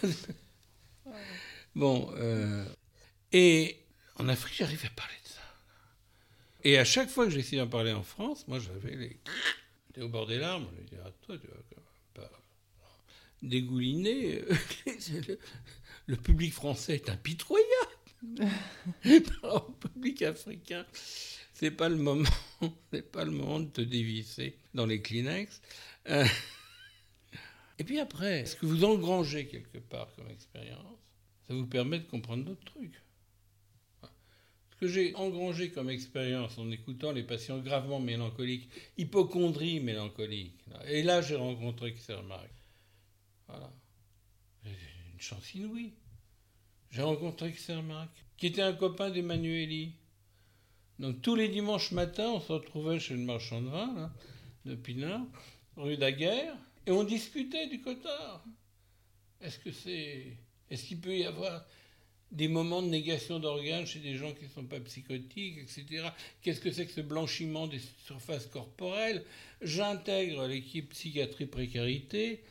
Bon, euh, et en Afrique, j'arrivais à parler de ça. Et à chaque fois que j'essayais d'en parler en France, moi, j'avais les... J'étais au bord des larmes. Je disais, ah, toi, tu vas pas dégouliner. le, le public français est impitoyable. Au public africain, c'est pas le moment, c'est pas le moment de te dévisser dans les Kleenex. Euh, Et puis après, ce que vous engrangez quelque part comme expérience, ça vous permet de comprendre d'autres trucs. Ce que j'ai engrangé comme expérience en écoutant les patients gravement mélancoliques, hypocondrie mélancolique. Et là, j'ai rencontré Xermark. Voilà. Une chance inouïe. J'ai rencontré Xermark, qui était un copain d'Emmanueli. Donc tous les dimanches matins, on se retrouvait chez le marchand de vin, là, de Pinard, rue Daguerre, et on discutait du Cottard. Est-ce que c'est... Est-ce qu'il peut y avoir des moments de négation d'organes chez des gens qui ne sont pas psychotiques, et cetera. Qu'est-ce que c'est que ce blanchiment des surfaces corporelles? J'intègre l'équipe psychiatrie précarité.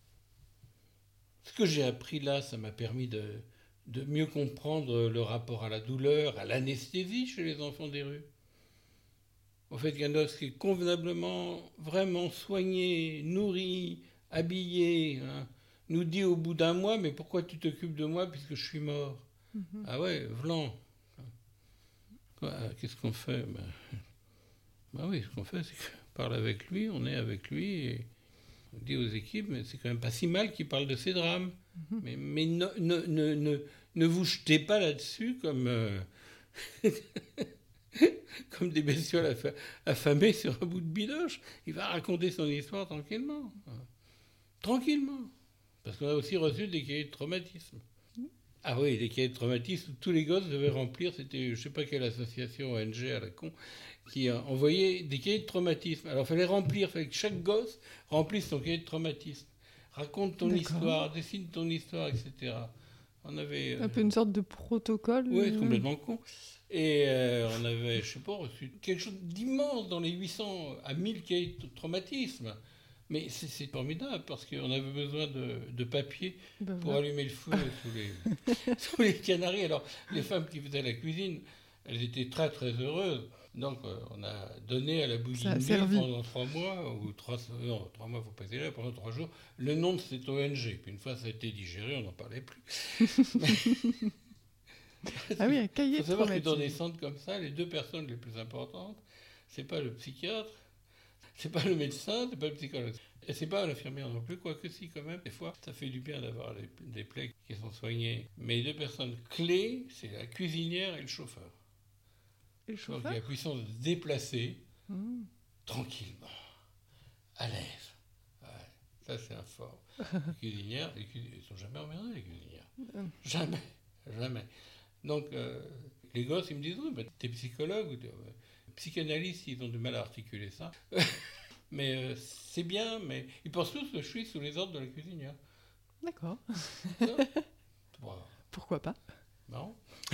Ce que j'ai appris là, ça m'a permis de, de mieux comprendre le rapport à la douleur, à l'anesthésie chez les enfants des rues. Au fait qu'un os qui est convenablement, vraiment soigné, nourri, habillé, hein, nous dit au bout d'un mois, mais pourquoi tu t'occupes de moi puisque je suis mort? Mmh. Ah ouais, vlan. Qu'est-ce qu'on fait? Ben, ben oui, ce qu'on fait, c'est qu'on parle avec lui, on est avec lui, et on dit aux équipes, mais c'est quand même pas si mal qu'il parle de ses drames. Mmh. Mais, mais ne, ne, ne, ne, ne vous jetez pas là-dessus comme, euh, comme des bestioles affamées sur un bout de bidoche. Il va raconter son histoire tranquillement. Tranquillement. Parce qu'on a aussi reçu des cahiers de traumatisme. Ah oui, des cahiers de traumatisme, tous les gosses devaient remplir, c'était je ne sais pas quelle association O N G à la con, qui a envoyé des cahiers de traumatisme. Alors il fallait remplir, il fallait que chaque gosse remplisse son cahier de traumatisme. Raconte ton D'accord. histoire, dessine ton histoire, et cetera. On avait... Un euh... peu une sorte de protocole. Oui, c'est complètement con. Et euh, on avait, je ne sais pas, reçu quelque chose d'immense dans les huit cents à mille cahiers de traumatisme. Mais c'est, c'est formidable parce qu'on avait besoin de, de papier ben pour voilà. allumer le feu sous les, sous les canaries. Alors, les femmes qui faisaient la cuisine, elles étaient très très heureuses. Donc, euh, on a donné à la bouillie pendant trois mois, ou trois, non, trois mois, il faut pas dire là, pendant trois jours, le nom de cette O N G. Puis une fois ça a été digéré, on n'en parlait plus. Ah oui, un cahier. Il faut savoir que dans des centres comme ça, les deux personnes les plus importantes, c'est pas le psychiatre, c'est pas le médecin, c'est pas le psychologue. Et c'est pas l'infirmière non plus, quoique si quand même, des fois, ça fait du bien d'avoir des, des plaies qui sont soignées. Mais les deux personnes clés, c'est la cuisinière et le chauffeur. Et le chauffeur? Donc il y a la puissance de se déplacer mmh. tranquillement, à l'aise. Ouais, ça c'est un fort. Les cuisinières, les cuisinières, ils sont jamais emmerdés, les cuisinières. Mmh. Jamais, jamais. Donc euh, les gosses, ils me disent, oui, bah, t'es psychologue ou t'es... Ouais. Psychanalystes, ils ont du mal à articuler ça. mais euh, c'est bien, mais ils pensent tous que je suis sous les ordres de la cuisinière. D'accord. Wow. Pourquoi pas? Non.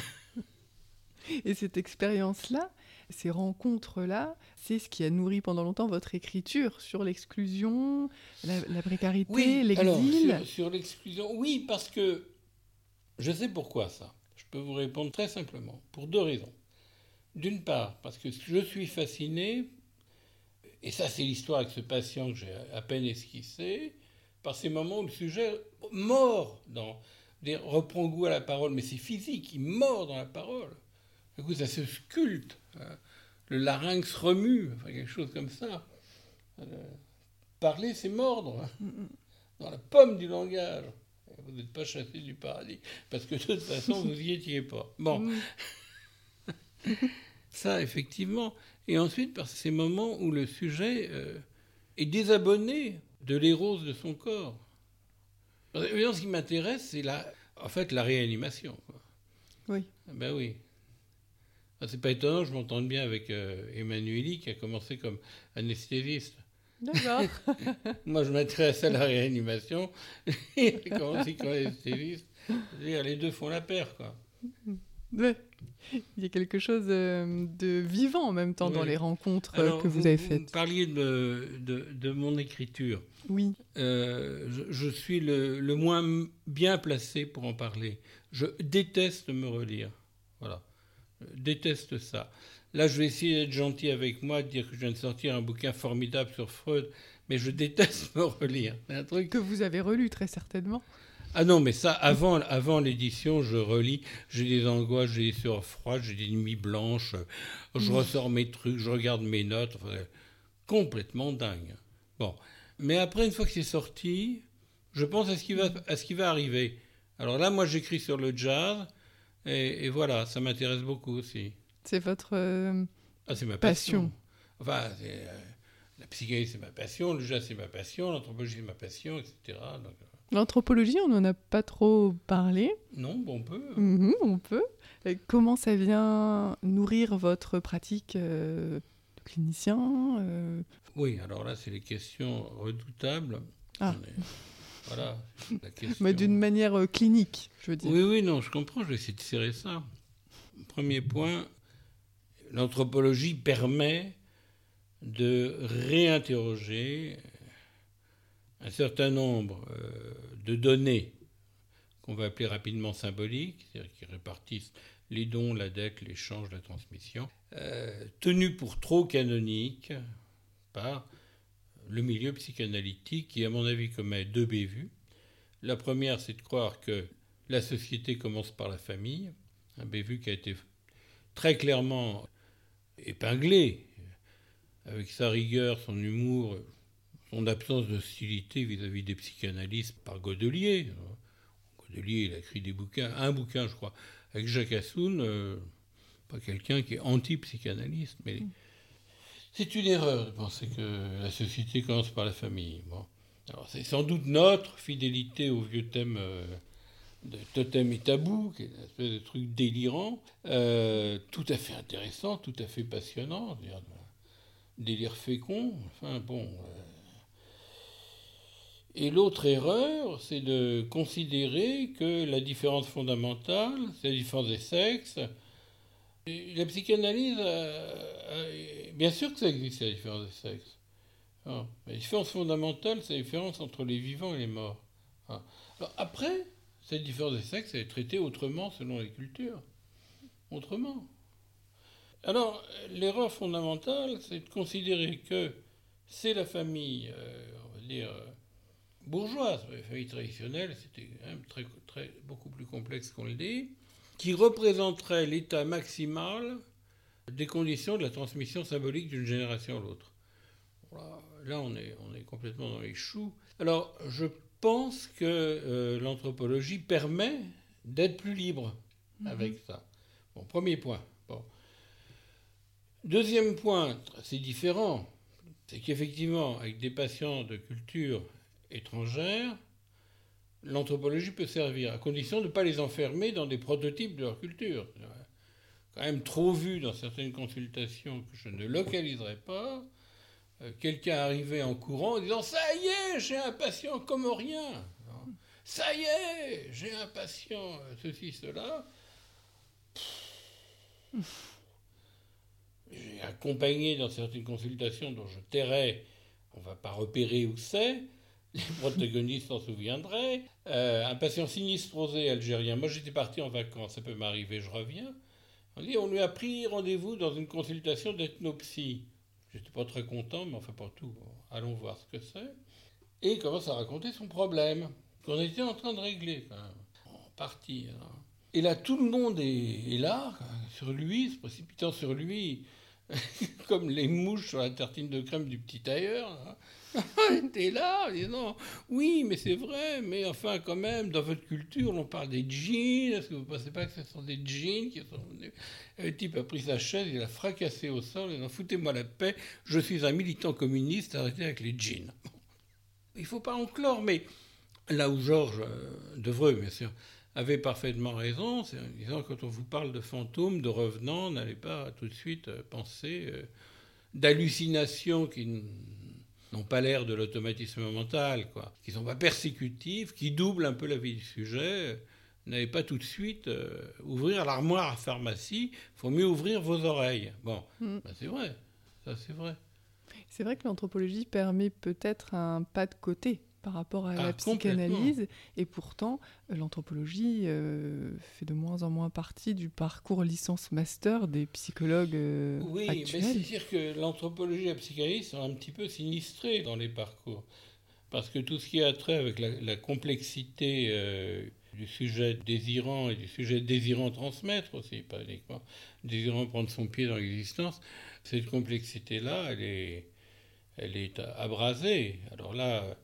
Et cette expérience-là, ces rencontres-là, c'est ce qui a nourri pendant longtemps votre écriture sur l'exclusion, la, la précarité, oui, l'exil. Alors, sur, sur l'exclusion, oui, parce que je sais pourquoi ça. Je peux vous répondre très simplement, pour deux raisons. D'une part, parce que je suis fasciné, et ça c'est l'histoire avec ce patient que j'ai à peine esquissé, par ces moments où le sujet mord, dans, reprend goût à la parole, mais c'est physique, il mord dans la parole. Du coup, ça se sculpte, hein. Le larynx remue, enfin quelque chose comme ça. Euh, parler, c'est mordre, hein, dans la pomme du langage. Vous n'êtes pas chassé du paradis, parce que de toute façon, vous n'y étiez pas. Bon. Ça, effectivement. Et ensuite, par ces moments où le sujet euh, est désabonné de l'érose de son corps. Parce que, ce qui m'intéresse, c'est la, en fait la réanimation. Quoi. Oui. Ben oui. C'est pas étonnant, je m'entends bien avec euh, Emmanueli, qui a commencé comme anesthésiste. D'accord. Moi, je m'intéresse à la réanimation. Il a commencé comme anesthésiste. C'est-à-dire, les deux font la paire, quoi. Ouais. Il y a quelque chose de, de vivant en même temps oui. dans les rencontres Alors, que vous, vous avez faites. Vous parliez de, de, de mon écriture. Oui. Euh, je, je suis le, le moins bien placé pour en parler. Je déteste me relire. Voilà. Je déteste ça. Là, je vais essayer d'être gentil avec moi, de dire que je viens de sortir un bouquin formidable sur Freud, mais je déteste me relire. C'est un truc que vous avez relu très certainement. Ah non, mais ça, avant, avant l'édition, je relis, j'ai des angoisses, j'ai des sueurs froides, j'ai des nuits blanches, je mmh. ressors mes trucs, je regarde mes notes, enfin, complètement dingue. Bon, mais après, une fois que c'est sorti, je pense à ce qui va, à ce qui va arriver. Alors là, moi, j'écris sur le jazz, et, et voilà, ça m'intéresse beaucoup aussi. C'est votre euh, ah, c'est ma passion. passion. Enfin, c'est, euh, la psychanalyse, c'est ma passion, le jazz, c'est ma passion, l'anthropologie, c'est ma passion, et cetera. Donc, euh... L'anthropologie, on n'en a pas trop parlé. Non, bon, on peut. Mmh, on peut. Et comment ça vient nourrir votre pratique euh, de clinicien euh... Oui, alors là, c'est les questions redoutables. Ah. Est... Voilà, la question... Mais d'une manière euh, clinique, je veux dire. Oui, oui, non, je comprends, je vais essayer de serrer ça. Premier point, l'anthropologie permet de réinterroger un certain nombre euh, de données qu'on va appeler rapidement symboliques, c'est-à-dire qui répartissent les dons, la dette, l'échange, la transmission, euh, tenues pour trop canoniques par le milieu psychanalytique qui, à mon avis, commet deux bévues. La première, c'est de croire que la société commence par la famille, un bévue qui a été très clairement épinglé, avec sa rigueur, son humour, son absence d'hostilité vis-à-vis des psychanalystes par Godelier. Godelier, il a écrit des bouquins, un bouquin, je crois, avec Jacques Assoun, euh, pas quelqu'un qui est anti-psychanalyste, mais mmh. c'est une erreur de penser que la société commence par la famille. Bon. Alors, c'est sans doute notre fidélité au vieux thème euh, de totem et tabou, qui est une espèce de truc délirant, euh, tout à fait intéressant, tout à fait passionnant, dire, délire fécond, enfin bon... Euh, Et l'autre erreur, c'est de considérer que la différence fondamentale, c'est la différence des sexes. Et la psychanalyse, euh, euh, bien sûr que ça existe, la différence des sexes. Ah, la différence fondamentale, c'est la différence entre les vivants et les morts. Ah. Alors après, cette différence des sexes, elle est traitée autrement selon les cultures. Autrement. Alors, l'erreur fondamentale, c'est de considérer que c'est la famille, euh, on va dire... Euh, bourgeoise, les familles traditionnelles, c'était quand même très, très, beaucoup plus complexe qu'on le dit, qui représenterait l'état maximal des conditions de la transmission symbolique d'une génération à l'autre. Voilà, là, on est, on est complètement dans les choux. Alors, je pense que euh, l'anthropologie permet d'être plus libre mmh. avec ça. Bon, premier point. Bon. Deuxième point, c'est différent, c'est qu'effectivement, avec des patients de culture étrangères, l'anthropologie peut servir, à condition de ne pas les enfermer dans des prototypes de leur culture. Quand même trop vu dans certaines consultations que je ne localiserai pas, euh, quelqu'un arrivait en courant en disant « Ça y est, j'ai un patient comorien !» « Ça y est, j'ai un patient ceci, cela !» J'ai accompagné dans certaines consultations dont je tairais, on ne va pas repérer où c'est, les protagonistes s'en souviendraient. Euh, un patient sinistrosé algérien. Moi, j'étais parti en vacances, ça peut m'arriver, je reviens. On dit, on lui a pris rendez-vous dans une consultation d'ethnopsie. J'étais pas très content, mais enfin, pas tout. Bon, allons voir ce que c'est. Et il commence à raconter son problème, qu'on était en train de régler, quand même, en partie. Alors. Et là, tout le monde est, est là, sur lui, se précipitant sur lui, comme les mouches sur la tartine de crème du petit tailleur. Là. On était là, en disant, oui, mais c'est vrai, mais enfin, quand même, dans votre culture, on parle des jeans. Est-ce que vous ne pensez pas que ce sont des jeans qui sont venus ? Le type a pris sa chaise, il a fracassé au sol, il a dit, foutez-moi la paix, je suis un militant communiste, arrêtez avec les jeans. Il ne faut pas en clore, mais là où Georges euh, Devreux, bien sûr, avait parfaitement raison, c'est en disant, quand on vous parle de fantômes, de revenants, n'allez pas tout de suite euh, penser euh, d'hallucinations qui n'ont pas l'air de l'automatisme mental, quoi, qui ne sont pas persécutives, qui doublent un peu la vie du sujet. N'allez pas tout de suite euh, ouvrir l'armoire à pharmacie, il faut mieux ouvrir vos oreilles. Bon, mmh. ben c'est vrai, ça c'est vrai. C'est vrai que l'anthropologie permet peut-être un pas de côté par rapport à ah, la psychanalyse, et pourtant, l'anthropologie euh, fait de moins en moins partie du parcours licence-master des psychologues euh, oui, actuels. Oui, mais c'est-à-dire que l'anthropologie et la psychanalyse sont un petit peu sinistrées dans les parcours, parce que tout ce qui a trait avec la, la complexité euh, du sujet désirant et du sujet désirant transmettre aussi, pas uniquement désirant prendre son pied dans l'existence, cette complexité-là, elle est, elle est abrasée. Alors là...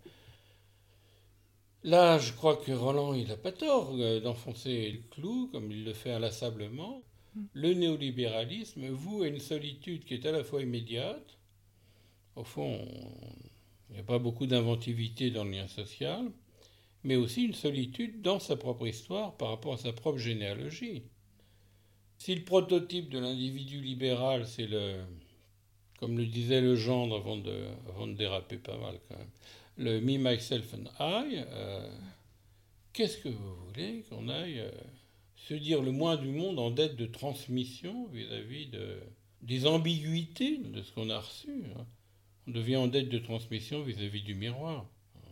Là, je crois que Roland, il n'a pas tort d'enfoncer le clou, comme il le fait inlassablement. Le néolibéralisme voue à une solitude qui est à la fois immédiate. Au fond, il n'y a pas beaucoup d'inventivité dans le lien social, mais aussi une solitude dans sa propre histoire par rapport à sa propre généalogie. Si le prototype de l'individu libéral, c'est le, comme le disait Legendre avant de, avant de déraper pas mal quand même, le me, myself and I, euh, qu'est-ce que vous voulez qu'on aille euh, se dire le moins du monde en dette de transmission vis-à-vis de, des ambiguïtés de ce qu'on a reçu, hein. On devient en dette de transmission vis-à-vis du miroir.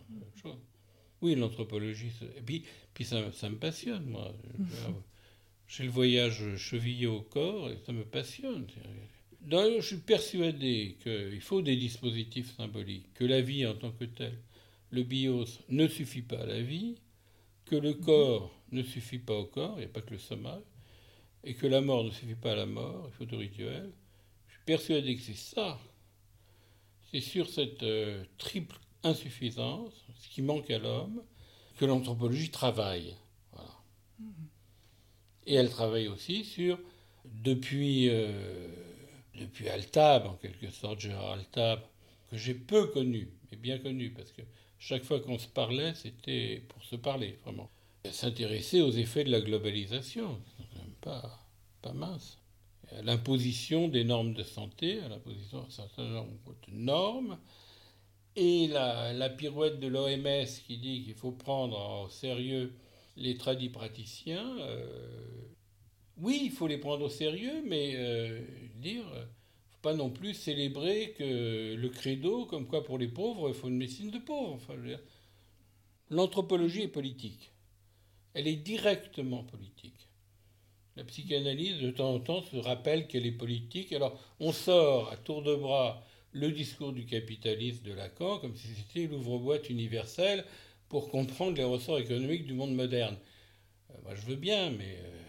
Oui, l'anthropologie, et puis, puis ça, ça me passionne, moi. J'ai le voyage chevillé au corps et ça me passionne. D'ailleurs, je suis persuadé qu'il faut des dispositifs symboliques, que la vie en tant que telle, le bios, ne suffit pas à la vie, que le corps ne suffit pas au corps, il n'y a pas que le sommeil, et que la mort ne suffit pas à la mort, il faut du rituel. Je suis persuadé que c'est ça. C'est sur cette euh, triple insuffisance, ce qui manque à l'homme, que l'anthropologie travaille. Voilà. Mmh. Et elle travaille aussi sur, depuis, euh, depuis Altab, en quelque sorte, Gérard Altab, que j'ai peu connu, mais bien connu, parce que chaque fois qu'on se parlait, c'était pour se parler, vraiment. S'intéresser aux effets de la globalisation, c'est quand même pas, pas mince. À l'imposition des normes de santé, à l'imposition d'un certain nombre de normes, et la, la pirouette de l'O M S qui dit qu'il faut prendre au sérieux les tradis praticiens. Euh, oui, il faut les prendre au sérieux, mais euh, dire, il ne faut pas non plus célébrer que le credo, comme quoi pour les pauvres, il faut une médecine de pauvres. Enfin, je veux dire, l'anthropologie est politique. Elle est directement politique. La psychanalyse, de temps en temps, se rappelle qu'elle est politique. Alors, on sort à tour de bras le discours du capitalisme de Lacan, comme si c'était l'ouvre-boîte universel pour comprendre les ressorts économiques du monde moderne. Euh, moi, je veux bien, mais... Euh...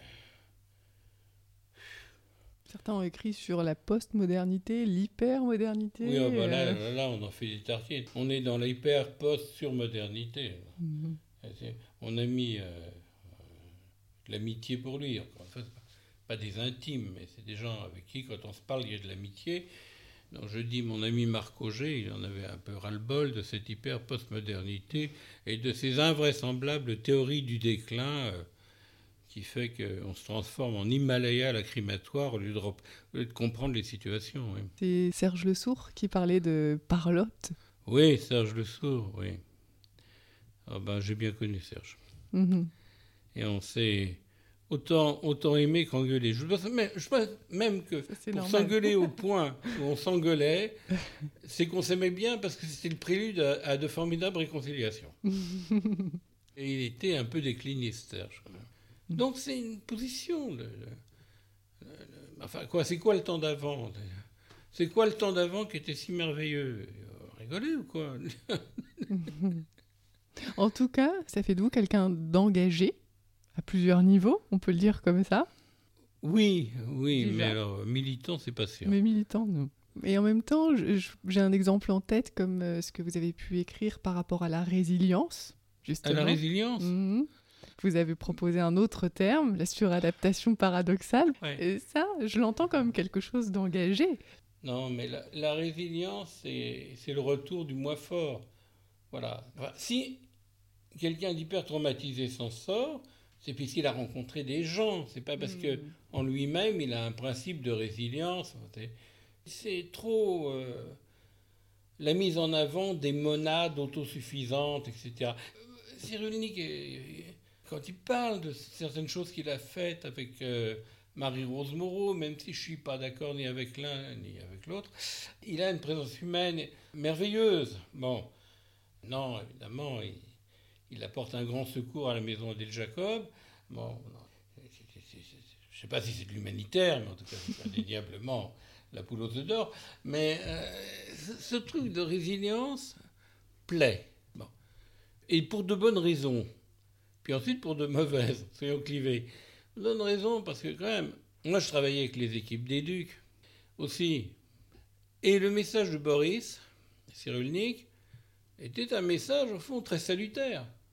Certains ont écrit sur la post-modernité, l'hyper-modernité. Oui, oh, bah là, euh... là, là, on en fait des tartines. On est dans l'hyper-post-sur-modernité. Mm-hmm. On a mis... Euh... l'amitié pour lui. Encore une fois, pas des intimes, mais c'est des gens avec qui, quand on se parle, il y a de l'amitié. Donc je dis, mon ami Marc Auger, il en avait un peu ras-le-bol de cette hyper-postmodernité et de ces invraisemblables théories du déclin euh, qui fait qu'on se transforme en Himalaya lacrymatoire au lieu de, au lieu de comprendre les situations. Oui. C'est Serge Lesourd qui parlait de parlotte. Oui, Serge Lesourd, oui. Oh ben, j'ai bien connu Serge. Mm-hmm. Et on s'est autant, autant aimé qu'engueulé. Je pense même, je pense même que ça, pour normal. S'engueuler au point où on s'engueulait, c'est qu'on s'aimait bien parce que c'était le prélude à, à de formidables réconciliations. Et il était un peu décliniste, Serge. Donc c'est une position. Le, le, le, enfin, quoi, c'est quoi le temps d'avant ? C'est quoi le temps d'avant qui était si merveilleux ? Rigoler ou quoi ? En tout cas, ça fait de vous quelqu'un d'engagé à plusieurs niveaux, on peut le dire comme ça. Oui, oui, déjà. Mais alors militant, c'est pas sûr. Mais militant, non. Et en même temps, je, j'ai un exemple en tête comme euh, ce que vous avez pu écrire par rapport à la résilience, justement. À la résilience. Mmh. Vous avez proposé un autre terme, la suradaptation paradoxale. Ouais. Et ça, je l'entends comme quelque chose d'engagé. Non, mais la, la résilience, c'est, c'est le retour du moi fort. Voilà. Enfin, si quelqu'un d'hyper traumatisé s'en sort, c'est puisqu'il a rencontré des gens. C'est pas parce mmh. que en lui-même il a un principe de résilience. C'est, c'est trop euh, la mise en avant des monades autosuffisantes, et cetera. Cyrulnik, quand il parle de certaines choses qu'il a faites avec euh, Marie-Rose Moreau, même si je suis pas d'accord ni avec l'un ni avec l'autre, il a une présence humaine merveilleuse. Bon, non, évidemment, il Il apporte un grand secours à la maison Adèle Jacob. Bon, je ne sais pas si c'est de l'humanitaire, mais en tout cas, c'est indéniablement la poule aux œufs d'or. Mais euh, ce truc de résilience plaît. Bon. Et pour de bonnes raisons. Puis ensuite, pour de mauvaises, soyons clivés. De bonnes raisons, parce que quand même, moi, je travaillais avec les équipes d'éduc aussi. Et le message de Boris Cyrulnik était un message, au fond, très salutaire.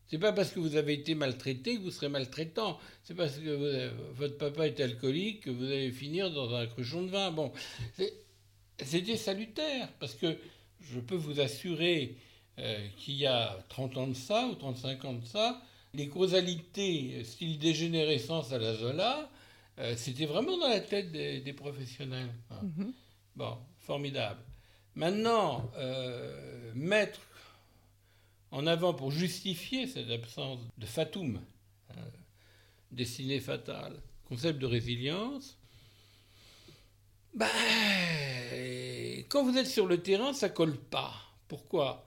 C'est pas parce que vous avez été maltraité que vous serez maltraitant. C'est parce que vous, votre papa est alcoolique que vous allez finir dans un cruchon de vin. Bon, c'est, c'était salutaire, parce que je peux vous assurer euh, qu'il y a trente ans de ça, ou trente-cinq ans de ça, les causalités, style dégénérescence à la Zola, euh, c'était vraiment dans la tête des, des professionnels. Hein. Mm-hmm. Bon, formidable. Maintenant, euh, mettre en avant pour justifier cette absence de fatum, euh, destinée fatale, concept de résilience, ben, quand vous êtes sur le terrain, ça colle pas. Pourquoi ?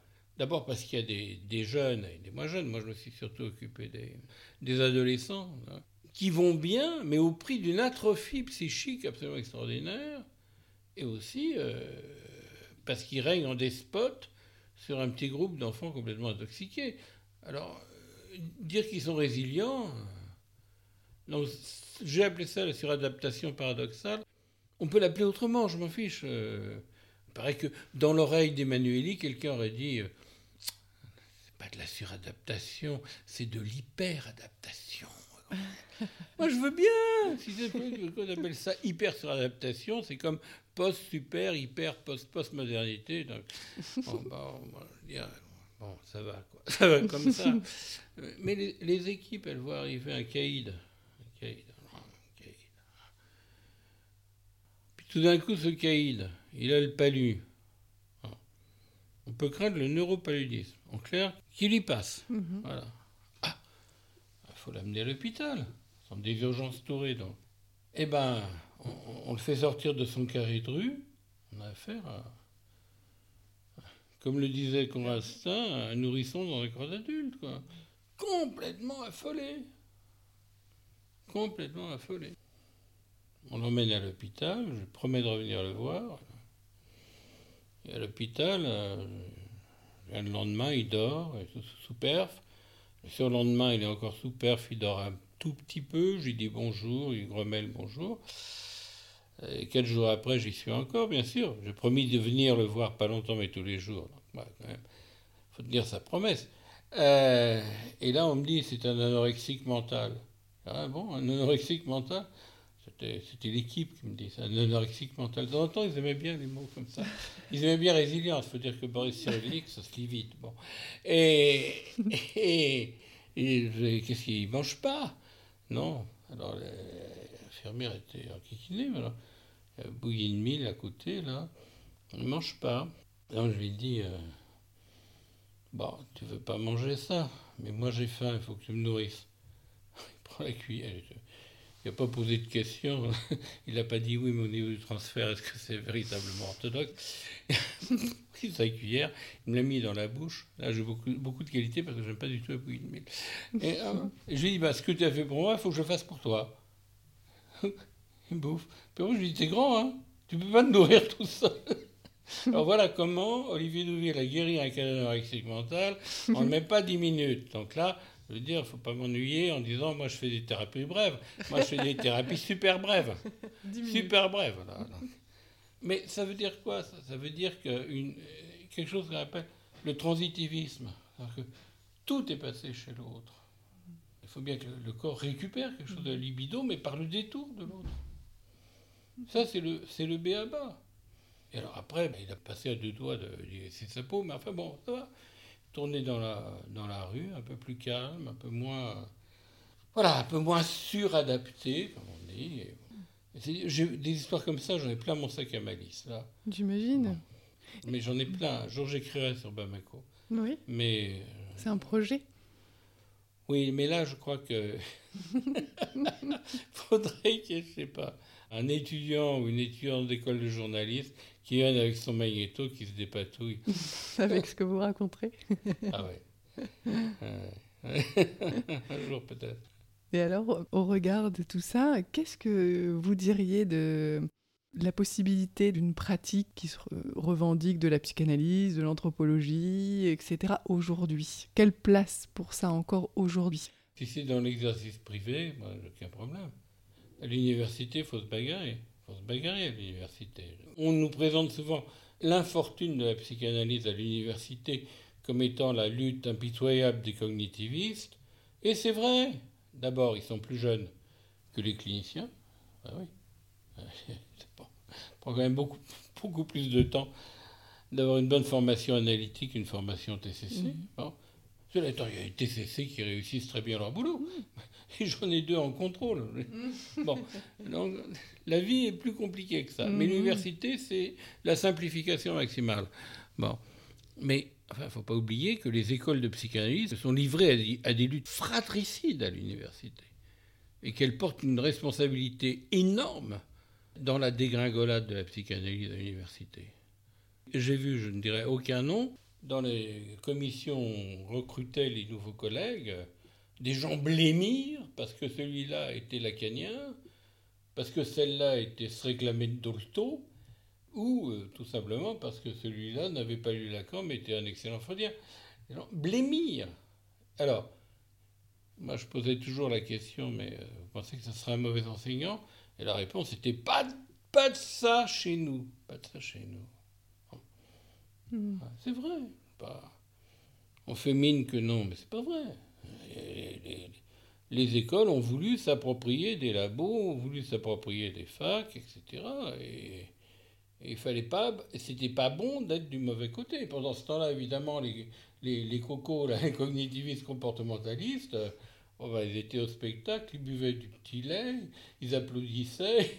D'abord parce qu'il y a des, des jeunes et des moins jeunes, moi je me suis surtout occupé des, des adolescents, hein, qui vont bien, mais au prix d'une atrophie psychique absolument extraordinaire, et aussi euh, parce qu'ils règnent en despote sur un petit groupe d'enfants complètement intoxiqués. Alors, euh, dire qu'ils sont résilients, non, j'ai appelé ça la suradaptation paradoxale. On peut l'appeler autrement, je m'en fiche. Euh, il paraît que dans l'oreille d'Emmanueli, quelqu'un aurait dit euh, c'est pas de la suradaptation, c'est de l'hyperadaptation. Moi, je veux bien. Si c'est qu'on appelle ça hyper-suradaptation, c'est comme post-super, hyper, post-post-modernité. Donc, bon, bon, bon, bon, ça va, quoi. Ça va comme ça. Mais les, les équipes, elles voient arriver un caïd. Un caïd. Un caïd. Puis tout d'un coup, ce caïd, il a le palu. On peut craindre le neuropaludisme. En clair, qu'il y passe. Mm-hmm. Voilà. Il faut l'amener à l'hôpital. Ce sont des urgences tourées, donc. Eh ben, on, on le fait sortir de son carré de rue. On a affaire à, comme le disait Conrastin, un nourrisson dans un corps d'adulte, quoi. Complètement affolé. Complètement affolé. On l'emmène à l'hôpital. Je promets de revenir le voir. Et à l'hôpital, euh, le lendemain, il dort, sous, sous perf. Le surlendemain, il est encore sous perf, il dort un tout petit peu. Je lui dis bonjour, il grommelle bonjour. Et quatre jours après, j'y suis encore, bien sûr. J'ai promis de venir le voir pas longtemps, mais tous les jours. Donc, bah, quand même, faut tenir sa promesse. Euh, et là, on me dit, c'est un anorexique mental. Ah bon, un anorexique mental ? C'était, c'était l'équipe qui me dit ça, un anorexique mental. De temps en temps, ils aimaient bien les mots comme ça. Ils aimaient bien résilience. Il faut dire que Boris Cyrulnik, ça se lit vite. Bon. Et, et, et qu'est-ce qu'il ne mange pas ? Non. Alors, l'infirmière était enquiquinée. Alors, il y a bouillie de mille à côté, là. Il ne mange pas. Donc, je lui dis, euh, bon, tu ne veux pas manger ça, mais moi, j'ai faim, il faut que tu me nourrisses. Il prend la cuillère. Il n'a pas posé de questions. Il n'a pas dit oui, mais au niveau du transfert, est-ce que c'est véritablement orthodoxe ? Il a pris sa cuillère, il me l'a mis dans la bouche. Là, j'ai beaucoup, beaucoup de qualité parce que je n'aime pas du tout la bouillie de mille. Et, euh, et je lui ai dit, bah, ce que tu as fait pour moi, il faut que je fasse pour toi. Il bouffe. Puis moi, je lui ai dit, t'es grand, hein ? Tu ne peux pas te nourrir tout seul. Alors voilà comment Olivier Douvier a guéri un anorexique mental en ne met pas dix minutes. Donc là, je veux dire, il ne faut pas m'ennuyer en disant, moi je fais des thérapies brèves. Moi je fais des thérapies super brèves. Super brèves. Voilà. Mais ça veut dire quoi ça, ça veut dire que une, quelque chose qu'on appelle le transitivisme. Que tout est passé chez l'autre. Il faut bien que le corps récupère quelque chose de libido, mais par le détour de l'autre. Ça, c'est le, c'est le b a ba. Et alors après, ben, il a passé à deux doigts de laisser sa peau, mais enfin bon, ça va. Tourner dans la, dans la rue, un peu plus calme, un peu moins, voilà, un peu moins suradapté, comme on dit. Et, et j'ai des histoires comme ça, j'en ai plein mon sac à malice, là. J'imagine. Bon. Mais j'en ai plein. Un jour, j'écrirai sur Bamako. Oui. Mais... C'est un projet. Oui, mais là, je crois que... faudrait qu'il y ait, je sais pas, un étudiant ou une étudiante d'école de journalisme qui vienne avec son magnéto, qui se dépatouille. Avec ce que vous raconterez. Ah ouais. Euh, un jour peut-être. Et alors, au regard de tout ça, qu'est-ce que vous diriez de la possibilité d'une pratique qui se revendique de la psychanalyse, de l'anthropologie, et cetera aujourd'hui ? Quelle place pour ça encore aujourd'hui ? Si c'est dans l'exercice privé, moi, j'ai aucun problème. À l'université, il faut se bagarrer. Il faut se bagarrer à l'université. On nous présente souvent l'infortune de la psychanalyse à l'université comme étant la lutte impitoyable des cognitivistes. Et c'est vrai. D'abord, ils sont plus jeunes que les cliniciens. Ah oui. Ça prend quand même beaucoup, beaucoup plus de temps d'avoir une bonne formation analytique qu'une formation T C C. Mmh. Bon. Cela étant, il y a des T C C qui réussissent très bien leur boulot. Mmh. Et j'en ai deux en contrôle. Mmh. Bon. Donc, la vie est plus compliquée que ça. Mmh. Mais l'université, c'est la simplification maximale. Bon. Mais il ne faut pas oublier que les écoles de psychanalyse sont livrées à des, à des luttes fratricides à l'université. Et qu'elles portent une responsabilité énorme dans la dégringolade de la psychanalyse à l'université. J'ai vu, je ne dirais aucun nom, dans les commissions recrutaient les nouveaux collègues, des gens blêmir parce que celui-là était lacanien, parce que celle-là était se réclamer de Dolto, ou euh, tout simplement parce que celui-là n'avait pas lu Lacan mais était un excellent freudien. Des gens blêmir. Alors, moi je posais toujours la question, mais euh, vous pensez que ce serait un mauvais enseignant ? Et la réponse était pas, pas de ça chez nous. Pas de ça chez nous. Mmh. C'est vrai. Pas... On fait mine que non, mais c'est pas vrai. Les, les, les écoles ont voulu s'approprier des labos, ont voulu s'approprier des facs, et cetera. Et, et il fallait pas... C'était pas bon d'être du mauvais côté. Pendant ce temps-là, évidemment, les, les, les cocos, là, les cognitivistes comportementalistes... Oh ben, ils étaient au spectacle, ils buvaient du petit lait, ils applaudissaient,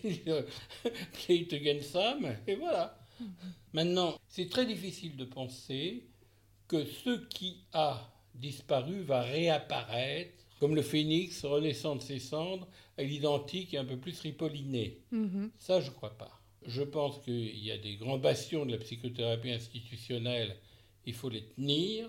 play it again Sam, et voilà. Mm-hmm. Maintenant, c'est très difficile de penser que ce qui a disparu va réapparaître, comme le phénix renaissant de ses cendres, à l'identique et un peu plus ripolliné. Mm-hmm. Ça, je ne crois pas. Je pense qu'il y a des grands bastions de la psychothérapie institutionnelle, il faut les tenir.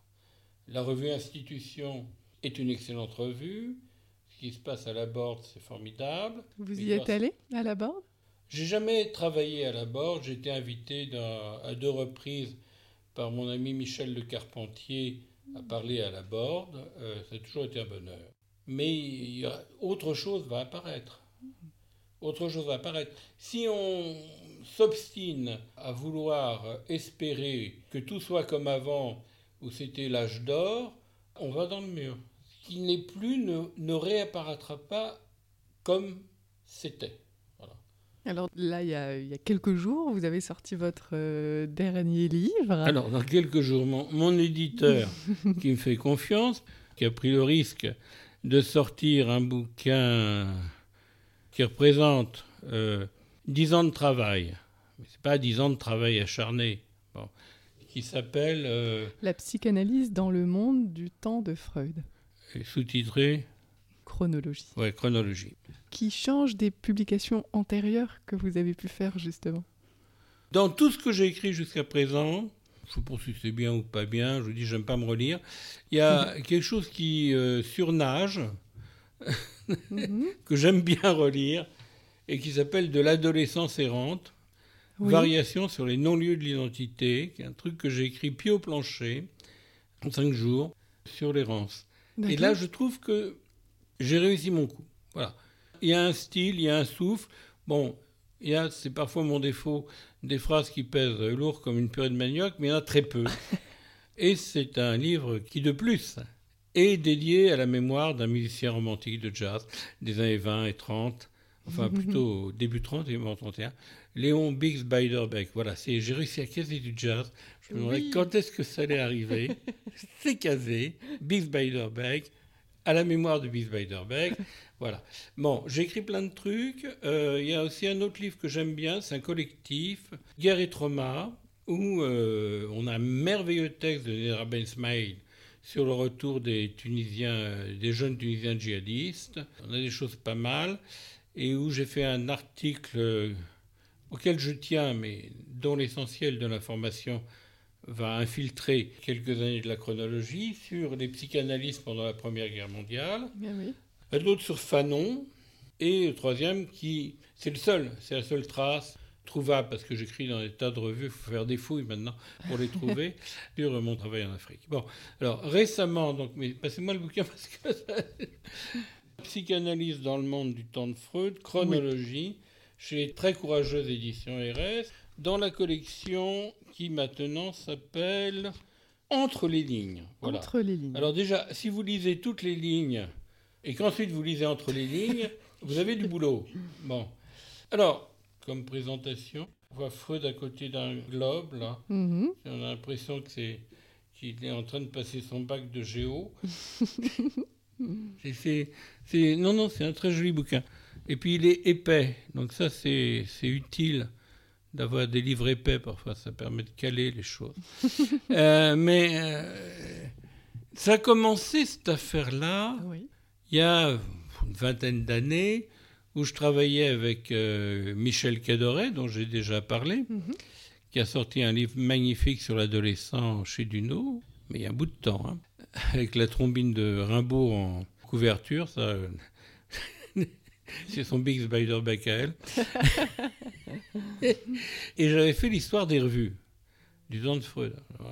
La revue Institution est une excellente revue. Ce qui se passe à la Borde, c'est formidable. Vous y êtes allé à la Borde ? J'ai jamais travaillé à la Borde. J'ai été invité dans, à deux reprises par mon ami Michel Le Carpentier à parler à la Borde. Euh, ça a toujours été un bonheur. Mais il y a, autre chose va apparaître. Autre chose va apparaître. Si on s'obstine à vouloir espérer que tout soit comme avant, où c'était l'âge d'or, on va dans le mur. Ce qui n'est plus ne, ne réapparaîtra pas comme c'était. Voilà. Alors là, il y, a, il y a quelques jours, vous avez sorti votre euh, dernier livre. Alors, dans quelques jours, mon, mon éditeur, qui me fait confiance, qui a pris le risque de sortir un bouquin qui représente euh, dix ans de travail. Mais ce n'est pas dix ans de travail acharné. Bon. Qui s'appelle... Euh, La psychanalyse dans le monde du temps de Freud. Sous-titré Chronologie. Oui, Chronologie. Qui change des publications antérieures que vous avez pu faire, justement. Dans tout ce que j'ai écrit jusqu'à présent, je ne sais pas si c'est bien ou pas bien, je vous dis, je n'aime pas me relire, il y a quelque chose qui euh, surnage, mm-hmm. que j'aime bien relire, et qui s'appelle « De l'adolescence errante ». Oui. Variation sur les non-lieux de l'identité, qui est un truc que j'ai écrit pied au plancher, en cinq jours, sur l'errance. D'accord. Et là, je trouve que j'ai réussi mon coup. Voilà. Il y a un style, il y a un souffle. Bon, il y a, c'est parfois mon défaut, des phrases qui pèsent lourd comme une purée de manioc, mais il y en a très peu. Et c'est un livre qui, de plus, est dédié à la mémoire d'un musicien romantique de jazz des années vingt et trente, enfin plutôt au début trente et mort trente et un, Léon Biggs Beiderbecke. Voilà, c'est, j'ai réussi à caser du jazz. Je me demandais oui. quand est-ce que ça allait arriver. C'est casé. Biggs Beiderbecke, à la mémoire de Biggs Beiderbecke. Voilà. Bon, j'ai écrit plein de trucs. Euh, il y a aussi un autre livre que j'aime bien, c'est un collectif, Guerre et Trauma, où euh, on a un merveilleux texte de Nedra Ben Smaïl sur le retour des Tunisiens, des jeunes Tunisiens djihadistes. On a des choses pas mal. Et où j'ai fait un article auquel je tiens, mais dont l'essentiel de l'information va infiltrer quelques années de la chronologie, sur les psychanalystes pendant la Première Guerre mondiale, bien oui. L'autre sur Fanon, et le troisième qui, c'est le seul, c'est la seule trace trouvable, parce que j'écris dans des tas de revues, il faut faire des fouilles maintenant pour les trouver, sur mon travail en Afrique. Bon, alors récemment, donc, mais passez-moi le bouquin parce que ça... Psychanalyse dans le monde du temps de Freud, chronologie, oui. Chez les très courageuses éditions R S, dans la collection qui maintenant s'appelle entre les lignes. Voilà. Entre les lignes. Alors déjà, si vous lisez toutes les lignes et qu'ensuite vous lisez entre les lignes, vous avez du boulot. Bon. Alors, comme présentation, on voit Freud à côté d'un globe, là. Mm-hmm. On a l'impression que c'est, qu'il est en train de passer son bac de géo. c'est, c'est, c'est, non, non, c'est un très joli bouquin. Et puis il est épais, donc ça c'est, c'est utile d'avoir des livres épais, parfois ça permet de caler les choses. euh, mais euh, ça a commencé cette affaire-là, oui. Il y a une vingtaine d'années, où je travaillais avec euh, Michel Cadoret, dont j'ai déjà parlé, mm-hmm. qui a sorti un livre magnifique sur l'adolescent chez Duno, mais il y a un bout de temps, hein, avec la trombine de Rimbaud en couverture, ça... C'est son Big Spider-Back à elle. Et j'avais fait l'histoire des revues, du temps de Freud.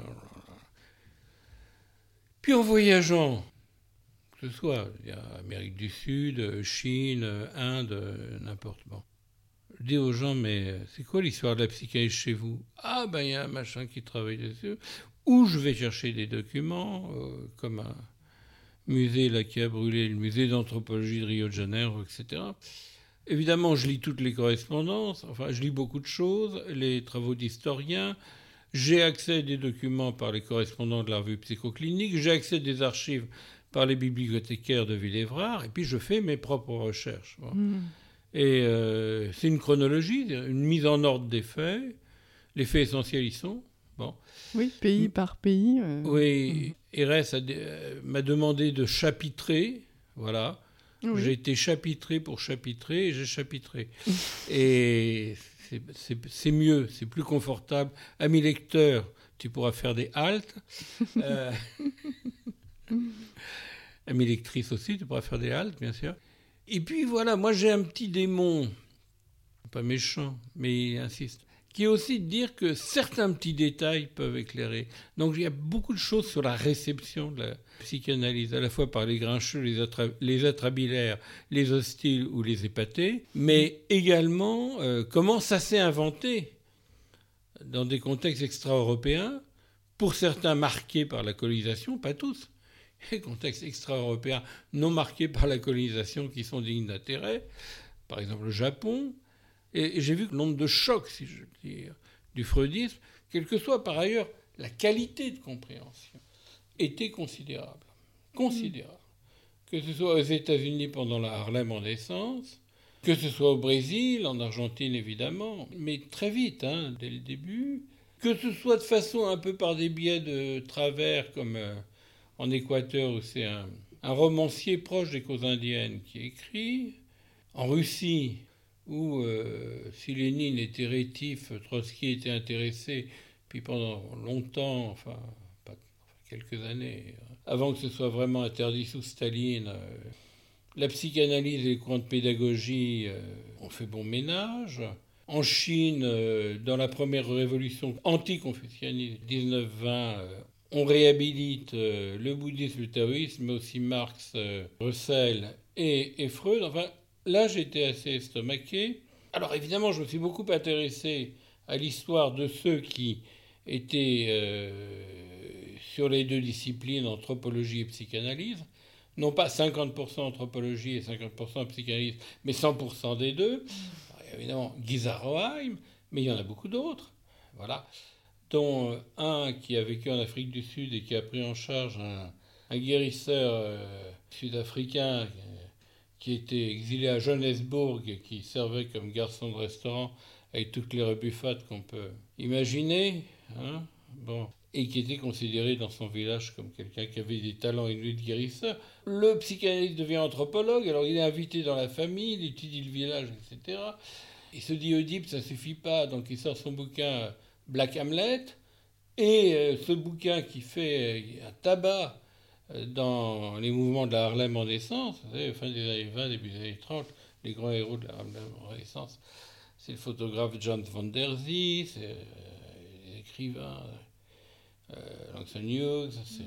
Puis en voyageant, que ce soit il y a Amérique du Sud, Chine, Inde, n'importe quoi. Je dis aux gens, mais c'est quoi l'histoire de la psychanalyse chez vous? Ah ben il y a un machin qui travaille dessus. Ou je vais chercher des documents, euh, comme un... musée là, qui a brûlé, le musée d'anthropologie de Rio de Janeiro, et cetera. Évidemment, je lis toutes les correspondances, enfin, je lis beaucoup de choses, les travaux d'historiens. J'ai accès à des documents par les correspondants de la revue psychoclinique. J'ai accès à des archives par les bibliothécaires de Villévrard. Et puis, je fais mes propres recherches. Bon. Mmh. Et euh, c'est une chronologie, une mise en ordre des faits. Les faits essentiels y sont. Bon. Oui, pays par pays. Euh... Oui, mmh. Erès a, euh, m'a demandé de chapitrer, voilà. Oui. J'ai été chapitré pour chapitrer et j'ai chapitré. Et c'est, c'est, c'est mieux, c'est plus confortable. Ami lecteur, tu pourras faire des haltes. Euh... Ami lectrice aussi, tu pourras faire des haltes, bien sûr. Et puis voilà, moi j'ai un petit démon, pas méchant, mais il insiste, qui est aussi de dire que certains petits détails peuvent éclairer. Donc il y a beaucoup de choses sur la réception de la psychanalyse, à la fois par les grincheux, les, attra- les atrabilaires, les hostiles ou les épatés, mais également euh, comment ça s'est inventé dans des contextes extra-européens, pour certains marqués par la colonisation, pas tous. Les contextes extra-européens non marqués par la colonisation qui sont dignes d'intérêt, par exemple le Japon. Et j'ai vu que le nombre de chocs, si je veux dire, du freudisme, quelle que soit par ailleurs la qualité de compréhension, était considérable. Considérable. Mmh. Que ce soit aux États-Unis pendant la Harlem en naissance, que ce soit au Brésil, en Argentine évidemment, mais très vite, hein, dès le début, que ce soit de façon un peu par des biais de travers, comme euh, en Équateur, où c'est un, un romancier proche des causes indiennes qui écrit, en Russie, où euh, si Lénine était rétif, Trotsky était intéressé, puis pendant longtemps, enfin, pas, enfin quelques années, avant que ce soit vraiment interdit sous Staline, euh, la psychanalyse et les courants de pédagogie euh, ont fait bon ménage. En Chine, euh, dans la première révolution anticonfucianiste dix-neuf vingt, euh, on réhabilite euh, le bouddhisme, le taoïsme, mais aussi Marx, euh, Russell et, et Freud. Enfin, là, j'étais assez estomaqué. Alors, évidemment, je me suis beaucoup intéressé à l'histoire de ceux qui étaient euh, sur les deux disciplines, anthropologie et psychanalyse. Non pas cinquante pour cent anthropologie et cinquante pour cent psychanalyse, mais cent pour cent des deux. Alors, évidemment, Gizaroheim, mais il y en a beaucoup d'autres. Voilà. Dont un qui a vécu en Afrique du Sud et qui a pris en charge un, un guérisseur euh, sud-africain euh, qui était exilé à Johannesburg et qui servait comme garçon de restaurant avec toutes les rebuffades qu'on peut imaginer, hein, bon, et qui était considéré dans son village comme quelqu'un qui avait des talents innés de guérisseur. Le psychanalyste devient anthropologue, alors il est invité dans la famille, il étudie le village, et cetera. Il se dit Oedipe, ça suffit pas, donc il sort son bouquin Black Hamlet, et euh, ce bouquin qui fait euh, un tabac euh, dans les mouvements de la Harlem en naissance, vous savez, fin des années vingt, début des années trente, les grands héros de la Harlem en naissance, c'est le photographe John van der Zee, c'est euh, les écrivains, euh, Langston Hughes, c'est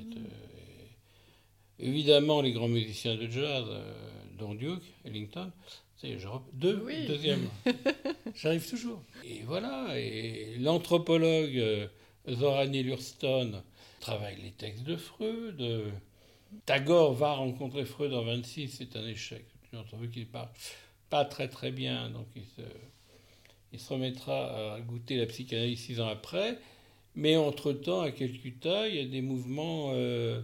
euh, évidemment les grands musiciens de jazz, euh, dont Duke Ellington. C'est genre deux, oui. Deuxième. J'arrive toujours. Et voilà, et l'anthropologue euh, Zora Neale Hurston, travaille les textes de Freud. Tagore va rencontrer Freud en vingt-six, c'est un échec. J'ai entendu qu'il ne parle pas très très bien, donc il se, il se remettra à goûter la psychanalyse six ans après. Mais entre-temps, à Calcutta, il y a des mouvements, euh,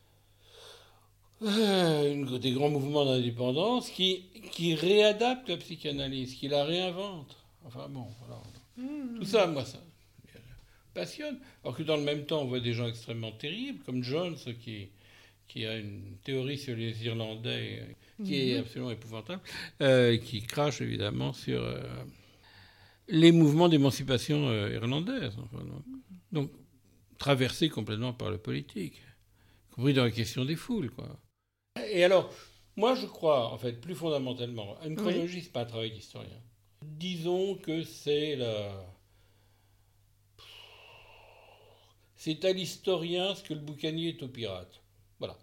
euh, des grands mouvements d'indépendance qui, qui réadaptent la psychanalyse, qui la réinventent. Enfin bon, voilà. Mmh. Tout ça, moi, ça me passionne. Alors que dans le même temps, on voit des gens extrêmement terribles, comme Jones, qui... qui a une théorie sur les Irlandais qui mmh. est absolument épouvantable, euh, qui crache évidemment sur euh, les mouvements d'émancipation euh, irlandaise. Enfin, donc, donc, traversés complètement par la politique, y compris dans la question des foules, quoi. Et alors, moi je crois, en fait, plus fondamentalement, une chronologie, oui. c'est pas un travail d'historien. Disons que c'est la... C'est à l'historien ce que le boucanier est au pirate. Voilà.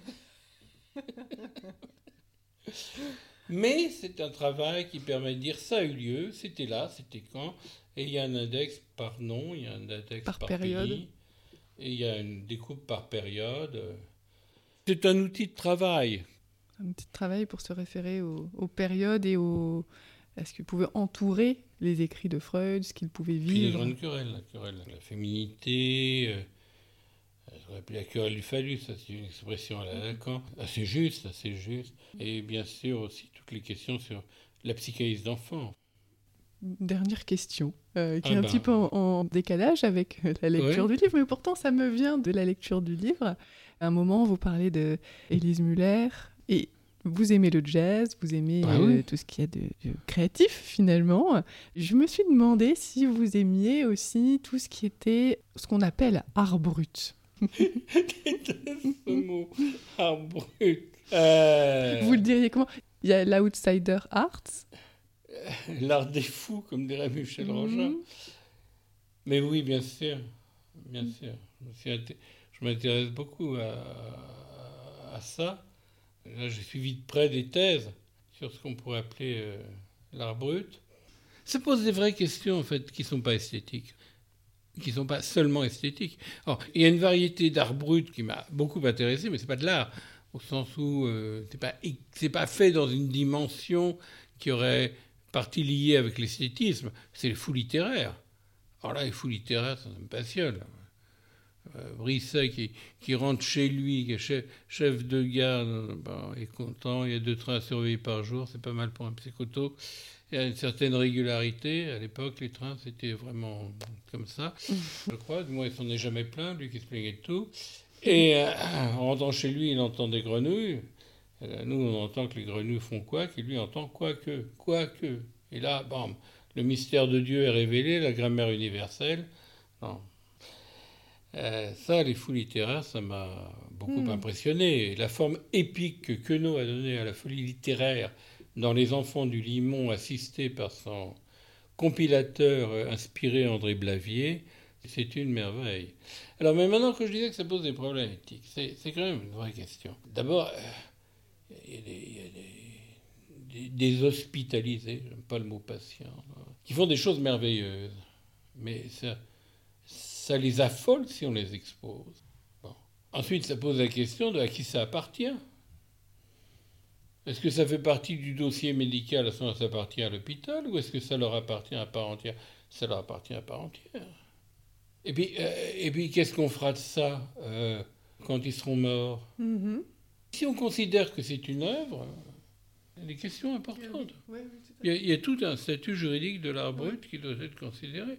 Mais c'est un travail qui permet de dire ça a eu lieu, c'était là, c'était quand, et il y a un index par nom, il y a un index par, par période, pays, et il y a une découpe par période. C'est un outil de travail. Un outil de travail pour se référer aux, aux périodes et aux... à ce qu'il pouvait entourer les écrits de Freud, ce qu'il pouvait vivre. Puis les grandes querelles, la querelle, la féminité... Euh, On appelle la querelle du phallus, ça c'est une expression à la Lacan, assez juste, assez juste. Et bien sûr aussi toutes les questions sur la psychanalyse d'enfant. Dernière question, euh, qui ah est un ben. petit peu en, en décalage avec la lecture ouais. du livre, mais pourtant ça me vient de la lecture du livre. À un moment, vous parlez de Élise Muller, et vous aimez le jazz, vous aimez ah, euh, oui. tout ce qu'il y a de, de créatif finalement. Je me suis demandé si vous aimiez aussi tout ce qui était ce qu'on appelle art brut. Ce mot, art brut. Euh... Vous le diriez comment ? Il y a l'outsider art. L'art des fous, comme dirait Michel mm-hmm. Rochat. Mais oui, bien sûr. Bien sûr. Je m'intéresse beaucoup à, à ça. Là, j'ai suivi de près des thèses sur ce qu'on pourrait appeler euh, l'art brut. Ça pose des vraies questions, en fait, qui ne sont pas esthétiques. Qui ne sont pas seulement esthétiques. Alors, il y a une variété d'art brut qui m'a beaucoup intéressé, mais ce n'est pas de l'art, au sens où euh, ce n'est pas, c'est pas fait dans une dimension qui aurait partie liée avec l'esthétisme. C'est les fous littéraires. Alors là, les fous littéraires, ça me passionne. Euh, Brisset qui, qui rentre chez lui, qui est chef, chef de gare, bon, est content, il y a deux trains à surveiller par jour, c'est pas mal pour un psychoto. Il y a une certaine régularité. À l'époque, les trains, c'était vraiment comme ça, je crois. Du moins, il s'en est jamais plaint, lui qui se plaignait de tout. Et euh, en rentrant chez lui, il entend des grenouilles. Et nous, on entend que les grenouilles font quoi, qu'il lui entend quoi que, quoi que. Et là, bam, le mystère de Dieu est révélé, la grammaire universelle. Non. Euh, ça, les fous littéraires, ça m'a beaucoup mmh. impressionné. La forme épique que Queneau a donnée à la folie littéraire dans Les Enfants du Limon, assisté par son compilateur inspiré André Blavier, c'est une merveille. Alors, mais maintenant que je disais que ça pose des problèmes éthiques, c'est, c'est quand même une vraie question. D'abord, il euh, y a, des, y a des, des, des hospitalisés, j'aime pas le mot patient, qui font des choses merveilleuses, mais ça, ça les affole si on les expose. Bon. Ensuite, ça pose la question de à qui ça appartient. Est-ce que ça fait partie du dossier médical, à ce moment ça appartient à l'hôpital, ou est-ce que ça leur appartient à part entière ? Ça leur appartient à part entière. Et puis, euh, et puis qu'est-ce qu'on fera de ça euh, quand ils seront morts ? Mm-hmm. Si on considère que c'est une œuvre, il y a des questions importantes. Oui, oui, il, y a, il y a tout un statut juridique de l'art brut qui doit être considéré.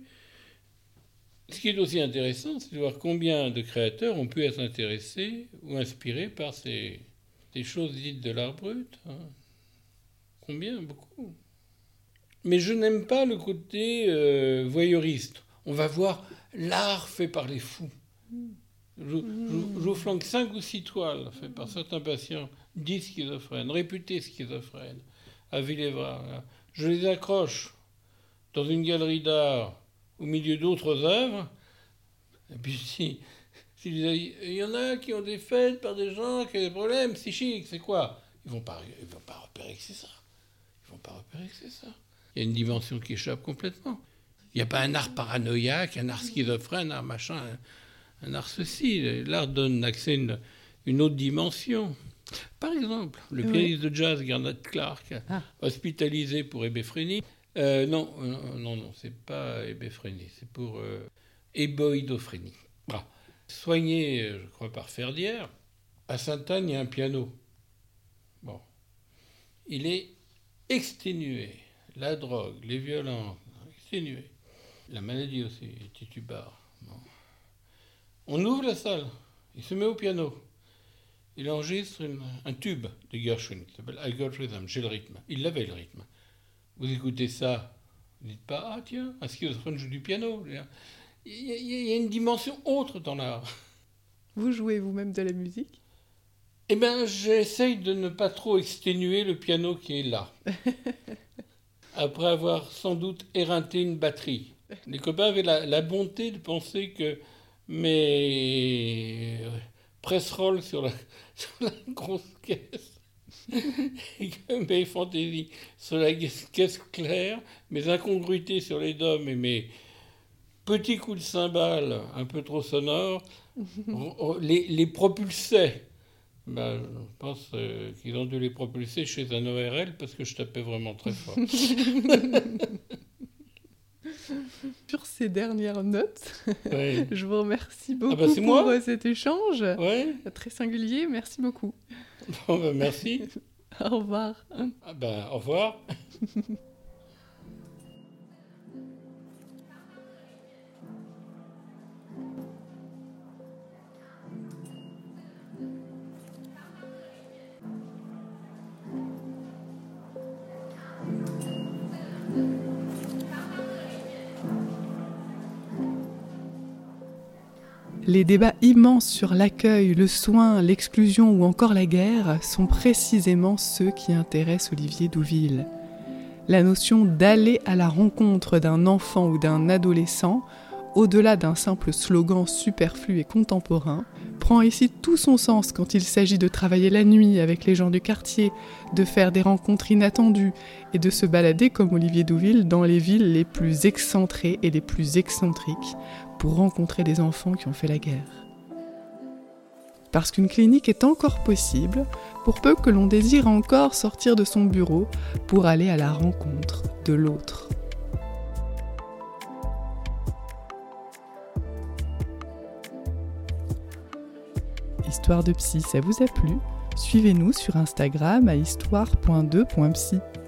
Ce qui est aussi intéressant, c'est de voir combien de créateurs ont pu être intéressés ou inspirés par ces... des choses dites de l'art brut. Hein. Combien ? Beaucoup. Mais je n'aime pas le côté euh, voyeuriste. On va voir l'art fait par les fous. Je, je, je vous flanque cinq ou six toiles faites par certains patients, dits schizophrènes, réputés schizophrènes, à Villévra. Je les accroche dans une galerie d'art au milieu d'autres œuvres. Et puis si... Il y en a qui ont des fêtes par des gens qui ont des problèmes psychiques, c'est quoi ? Ils ne vont pas, ils vont pas repérer que c'est ça. Ils ne vont pas repérer que c'est ça. Il y a une dimension qui échappe complètement. Il n'y a pas un art paranoïaque, un art schizophrène, un machin, un art ceci. L'art donne accès à une, une autre dimension. Par exemple, le Oui. pianiste de jazz Garnet Clark, Ah. hospitalisé pour hébéphrénie. Euh, non, euh, non, non, c'est pas hébéphrénie, c'est pour euh, héboïdophrénie. Ah. Soigné, je crois, par Ferdière. À Sainte-Anne, il y a un piano. Bon. Il est exténué. La drogue, les violences, exténué. La maladie aussi, titubare. Bon. On ouvre la salle. Il se met au piano. Il enregistre une, un tube de Gershwin qui s'appelle I Got Rhythm. J'ai le rythme. Il avait le rythme. Vous écoutez ça, vous ne dites pas, ah tiens, un schizophréne joue du piano. Il y, a, il y a une dimension autre dans l'art. Vous jouez vous-même de la musique ? Eh bien, j'essaye de ne pas trop exténuer le piano qui est là. Après avoir sans doute éreinté une batterie. Les copains avaient la, la bonté de penser que mes press-rolls sur la, sur la grosse caisse et que mes fantaisies sur la caisse claire, mes incongruités sur les dômes et mes petits coups de cymbales un peu trop sonores les, les propulsaient. Ben, je pense euh, qu'ils ont dû les propulser chez un O R L parce que je tapais vraiment très fort. Sur ces dernières notes, Ouais. je vous remercie beaucoup Ah bah, c'est pour moi. euh, cet échange. Ouais. Très singulier, merci beaucoup. Bon, ben, merci. Au revoir. Ah ben, au revoir. Les débats immenses sur l'accueil, le soin, l'exclusion ou encore la guerre sont précisément ceux qui intéressent Olivier Douville. La notion d'aller à la rencontre d'un enfant ou d'un adolescent, au-delà d'un simple slogan superflu et contemporain, prend ici tout son sens quand il s'agit de travailler la nuit avec les gens du quartier, de faire des rencontres inattendues et de se balader comme Olivier Douville dans les villes les plus excentrées et les plus excentriques pour rencontrer des enfants qui ont fait la guerre. Parce qu'une clinique est encore possible, pour peu que l'on désire encore sortir de son bureau pour aller à la rencontre de l'autre. Histoire de psy, ça vous a plu ? Suivez-nous sur Instagram à histoire point deux point psy.